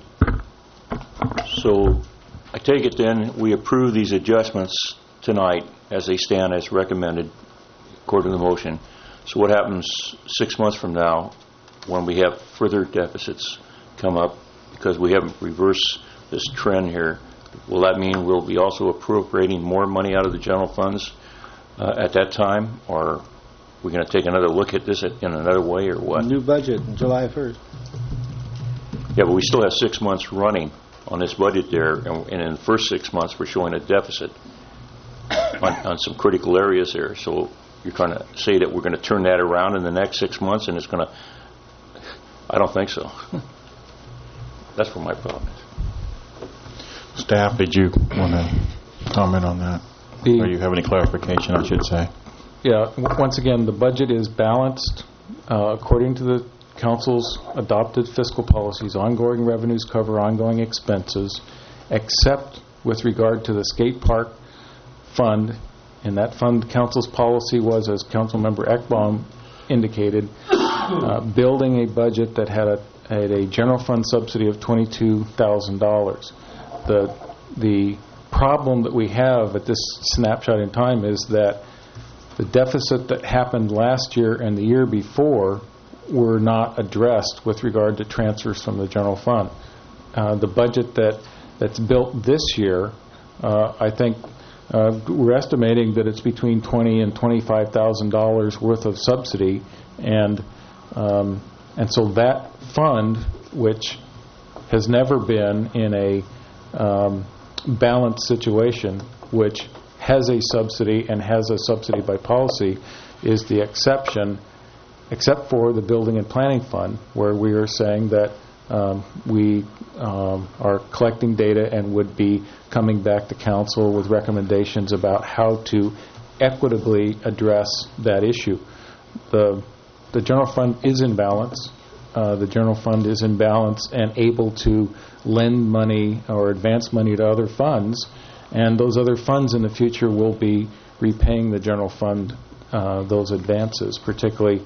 So I take it then we approve these adjustments tonight as they stand as recommended according to the motion. So what happens six months from now when we have further deficits come up because we haven't reversed this trend here? Will that mean we'll be also appropriating more money out of the general funds uh, at that time, or are we going to take another look at this in another way, or what? New budget, July first. Yeah, but we still have six months running on this budget there, and, and in the first six months we're showing a deficit on, on some critical areas there. So you're trying to say that we're going to turn that around in the next six months, and it's going to... I don't think so. That's what my problem is. Staff, did you want to comment on that? The, or you have any clarification, I should say? Yeah, w- once again, the budget is balanced uh, according to the council's adopted fiscal policies, ongoing revenues cover ongoing expenses, except with regard to the skate park fund. And that fund, council's policy was, as Councilmember Ekbaum indicated, uh, building a budget that had a, had a general fund subsidy of twenty-two thousand dollars. The, the problem that we have at this snapshot in time is that the deficit that happened last year and the year before were not addressed with regard to transfers from the general fund. Uh, the budget that, that's built this year, uh, I think uh, we're estimating that it's between twenty and twenty-five thousand dollars worth of subsidy, and um, and so that fund, which has never been in a um, balanced situation, which has a subsidy and has a subsidy by policy, is the exception, except for the building and planning fund, where we are saying that um, we um, are collecting data and would be coming back to council with recommendations about how to equitably address that issue. The, the general fund is in balance. Uh, the general fund is in balance and able to lend money or advance money to other funds, and those other funds in the future will be repaying the general fund uh, those advances, particularly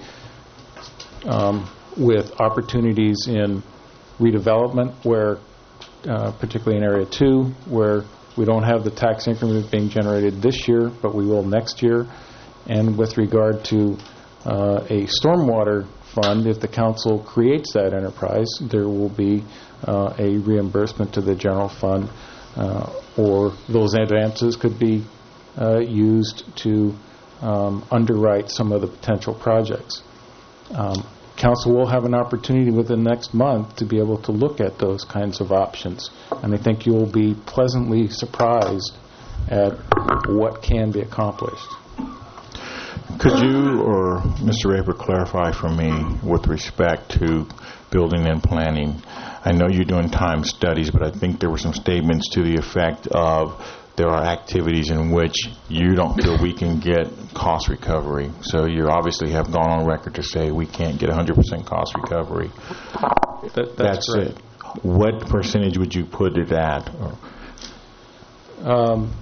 um, with opportunities in redevelopment, where uh, particularly in Area two, where we don't have the tax increment being generated this year, but we will next year. And with regard to uh, a stormwater fund, if the council creates that enterprise, there will be uh, a reimbursement to the general fund, uh, or those advances could be uh, used to um, underwrite some of the potential projects. Um, council will have an opportunity within the next month to be able to look at those kinds of options, and I think you will be pleasantly surprised at what can be accomplished. Could you or Mister Raper clarify for me with respect to building and planning? I know you're doing time studies, but I think there were some statements to the effect of there are activities in which you don't feel we can get cost recovery. So you obviously have gone on record to say we can't get one hundred percent cost recovery. That, that's that's it. What percentage would you put it at? Um,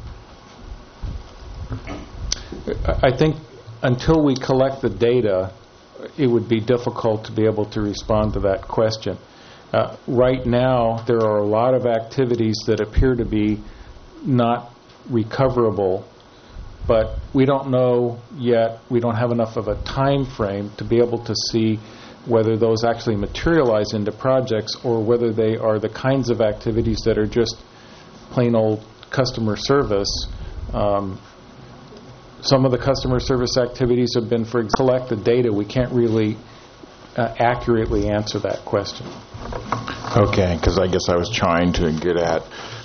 I think until we collect the data, it would be difficult to be able to respond to that question. Uh, right now, there are a lot of activities that appear to be not recoverable, but we don't know yet, we don't have enough of a time frame to be able to see whether those actually materialize into projects or whether they are the kinds of activities that are just plain old customer service. Um, some of the customer service activities have been for collect the data. We can't really uh, accurately answer that question. Okay, because I guess I was trying to get at,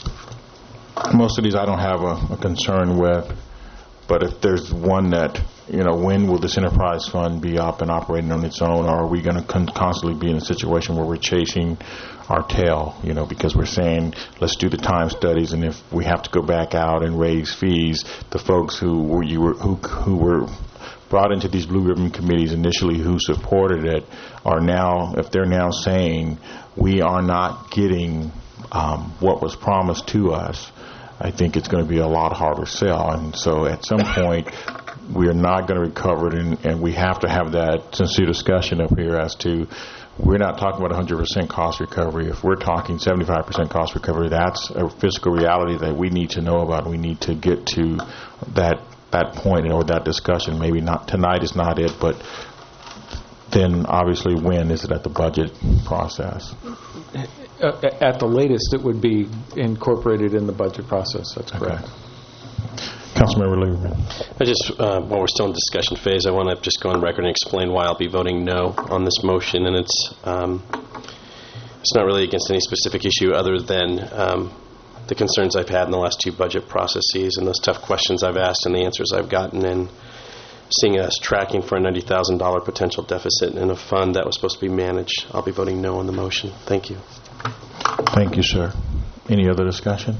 most of these I don't have a, a concern with, but if there's one that, you know, when will this enterprise fund be up and operating on its own, or are we going to con- constantly be in a situation where we're chasing our tail, you know, because we're saying, let's do the time studies, and if we have to go back out and raise fees, the folks who were, you were, who, who were brought into these blue ribbon committees initially who supported it are now, if they're now saying we are not getting um, what was promised to us, I think it's going to be a lot harder sell. And so at some point, we are not going to recover it, and, and we have to have that sincere discussion up here as to, we're not talking about one hundred percent cost recovery. If we're talking seventy-five percent cost recovery, that's a fiscal reality that we need to know about. We need to get to that that point, or that discussion. Maybe not tonight is not it, but then obviously when is it at the budget process? At the latest, it would be incorporated in the budget process. That's correct. Okay. Councilmember Lieberman. I just, uh, while we're still in discussion phase, I want to just go on record and explain why I'll be voting no on this motion. And it's um, it's not really against any specific issue other than um, the concerns I've had in the last two budget processes and those tough questions I've asked and the answers I've gotten, and seeing us tracking for a ninety thousand dollars potential deficit in a fund that was supposed to be managed. I'll be voting no on the motion. Thank you. Thank you, sir. Any other discussion?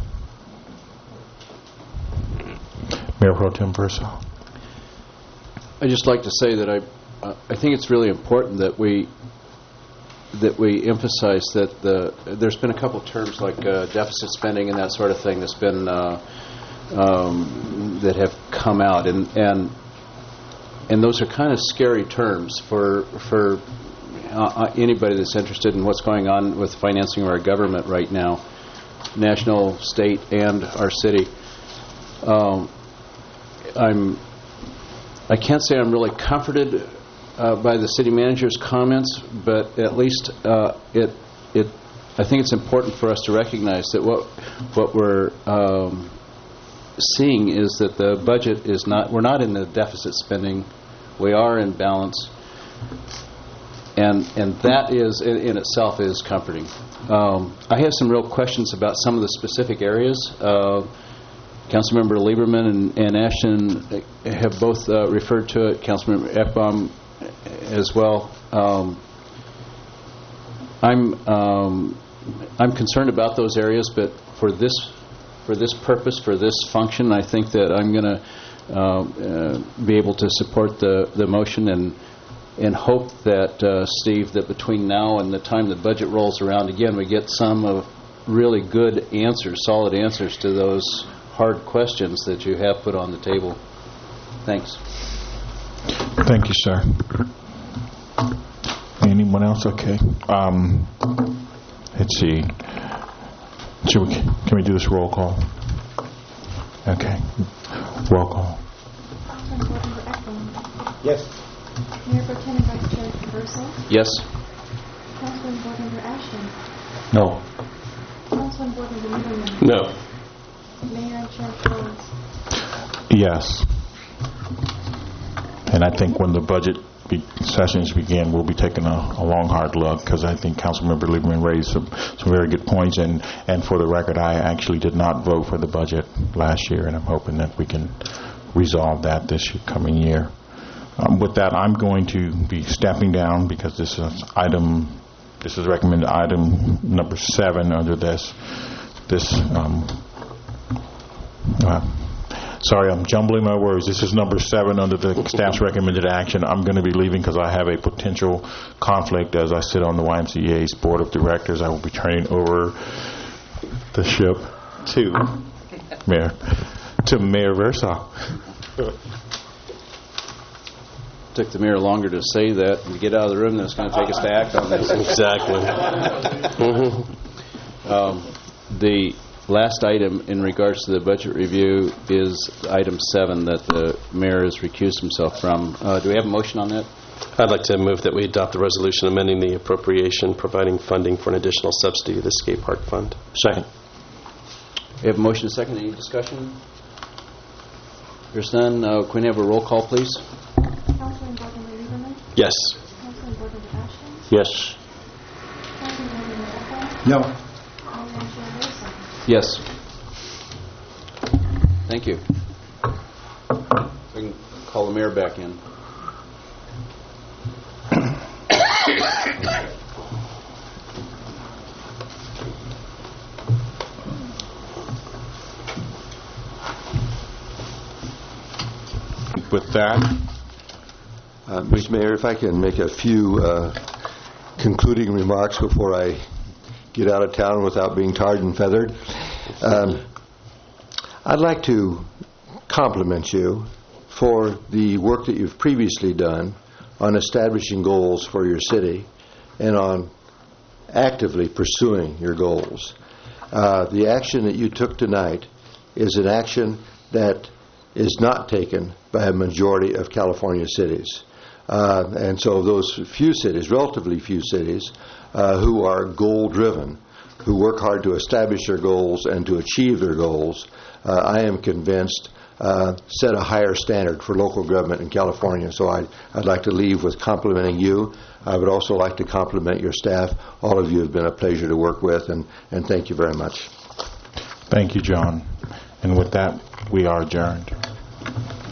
Mayor Pro Tem Verso. I'd just like to say that I, uh, I think it's really important that we that we emphasize that the there's been a couple of terms like uh, deficit spending and that sort of thing that's been uh, um, that have come out, and and and those are kind of scary terms for for uh, anybody that's interested in what's going on with financing of our government right now, national, state, and our city. Um, I'm I can't say I'm really comforted Uh, by the city manager's comments, but at least uh, it it I think it's important for us to recognize that what what we're um, seeing is that the budget is not we're not in the deficit spending, we are in balance, and and that is in, in itself is comforting. Um, I have some real questions about some of the specific areas. Uh, Councilmember Lieberman and, and Ashton have both uh, referred to it. Councilmember Ekbom as well. Um, I'm um, I'm concerned about those areas, but for this for this purpose, for this function, I think that I'm going to uh, uh, be able to support the the motion and and hope that uh, Steve, that between now and the time the budget rolls around again, we get some of really good answers, solid answers to those hard questions that you have put on the table. Thanks. Thank you, sir. Anyone else? Okay. Um, let's see. Should we, can we do this roll call? Okay. Roll call. Yes. Mayor Pro Tem and Vice Chair Converso. Yes. Councilman Board Member Ashton. No. Councilman Board Member Lieberman. No. Mayor and Chair Flores. Yes. And I think when the budget be sessions begin, we'll be taking a, a long, hard look, because I think Councilmember Lieberman raised some, some very good points. And, and for the record, I actually did not vote for the budget last year, and I'm hoping that we can resolve that this coming year. Um, with that, I'm going to be stepping down because this is item, this is recommended item number seven under this, this, um, uh, sorry, I'm jumbling my words. This is number seven under the staff's recommended action. I'm going to be leaving because I have a potential conflict as I sit on the Y M C A's board of directors. I will be turning over the ship to Mayor, to Mayor Versaw. Took the mayor longer to say that and to get out of the room than it's going to take us to act on this. Exactly. Mm-hmm. um, the last item in regards to the budget review is item seven that the mayor has recused himself from. Uh, do we have a motion on that? I'd like to move that we adopt the resolution amending the appropriation, providing funding for an additional subsidy of the skate park fund. Second. We have a motion and a second. Any discussion? There's none. Uh, can we have a roll call, please? Councilman Board Member Lieberman. Yes. Councilman Board Member Ashton. Yes. Councilman Board Member Ekbom. No. Mayor and Chair Versa. Yes. Thank you. We can call the mayor back in. With that, Uh, Mister Mayor, if I can make a few uh, concluding remarks before I get out of town without being tarred and feathered. Um, I'd like to compliment you for the work that you've previously done on establishing goals for your city and on actively pursuing your goals. Uh, the action that you took tonight is an action that is not taken by a majority of California cities. Uh, and so those few cities, relatively few cities, uh, who are goal-driven, who work hard to establish their goals and to achieve their goals, uh, I am convinced uh, set a higher standard for local government in California. So I'd, I'd like to leave with complimenting you. I would also like to compliment your staff. All of you have been a pleasure to work with, and, and thank you very much. thank you, John. And with that, we are adjourned.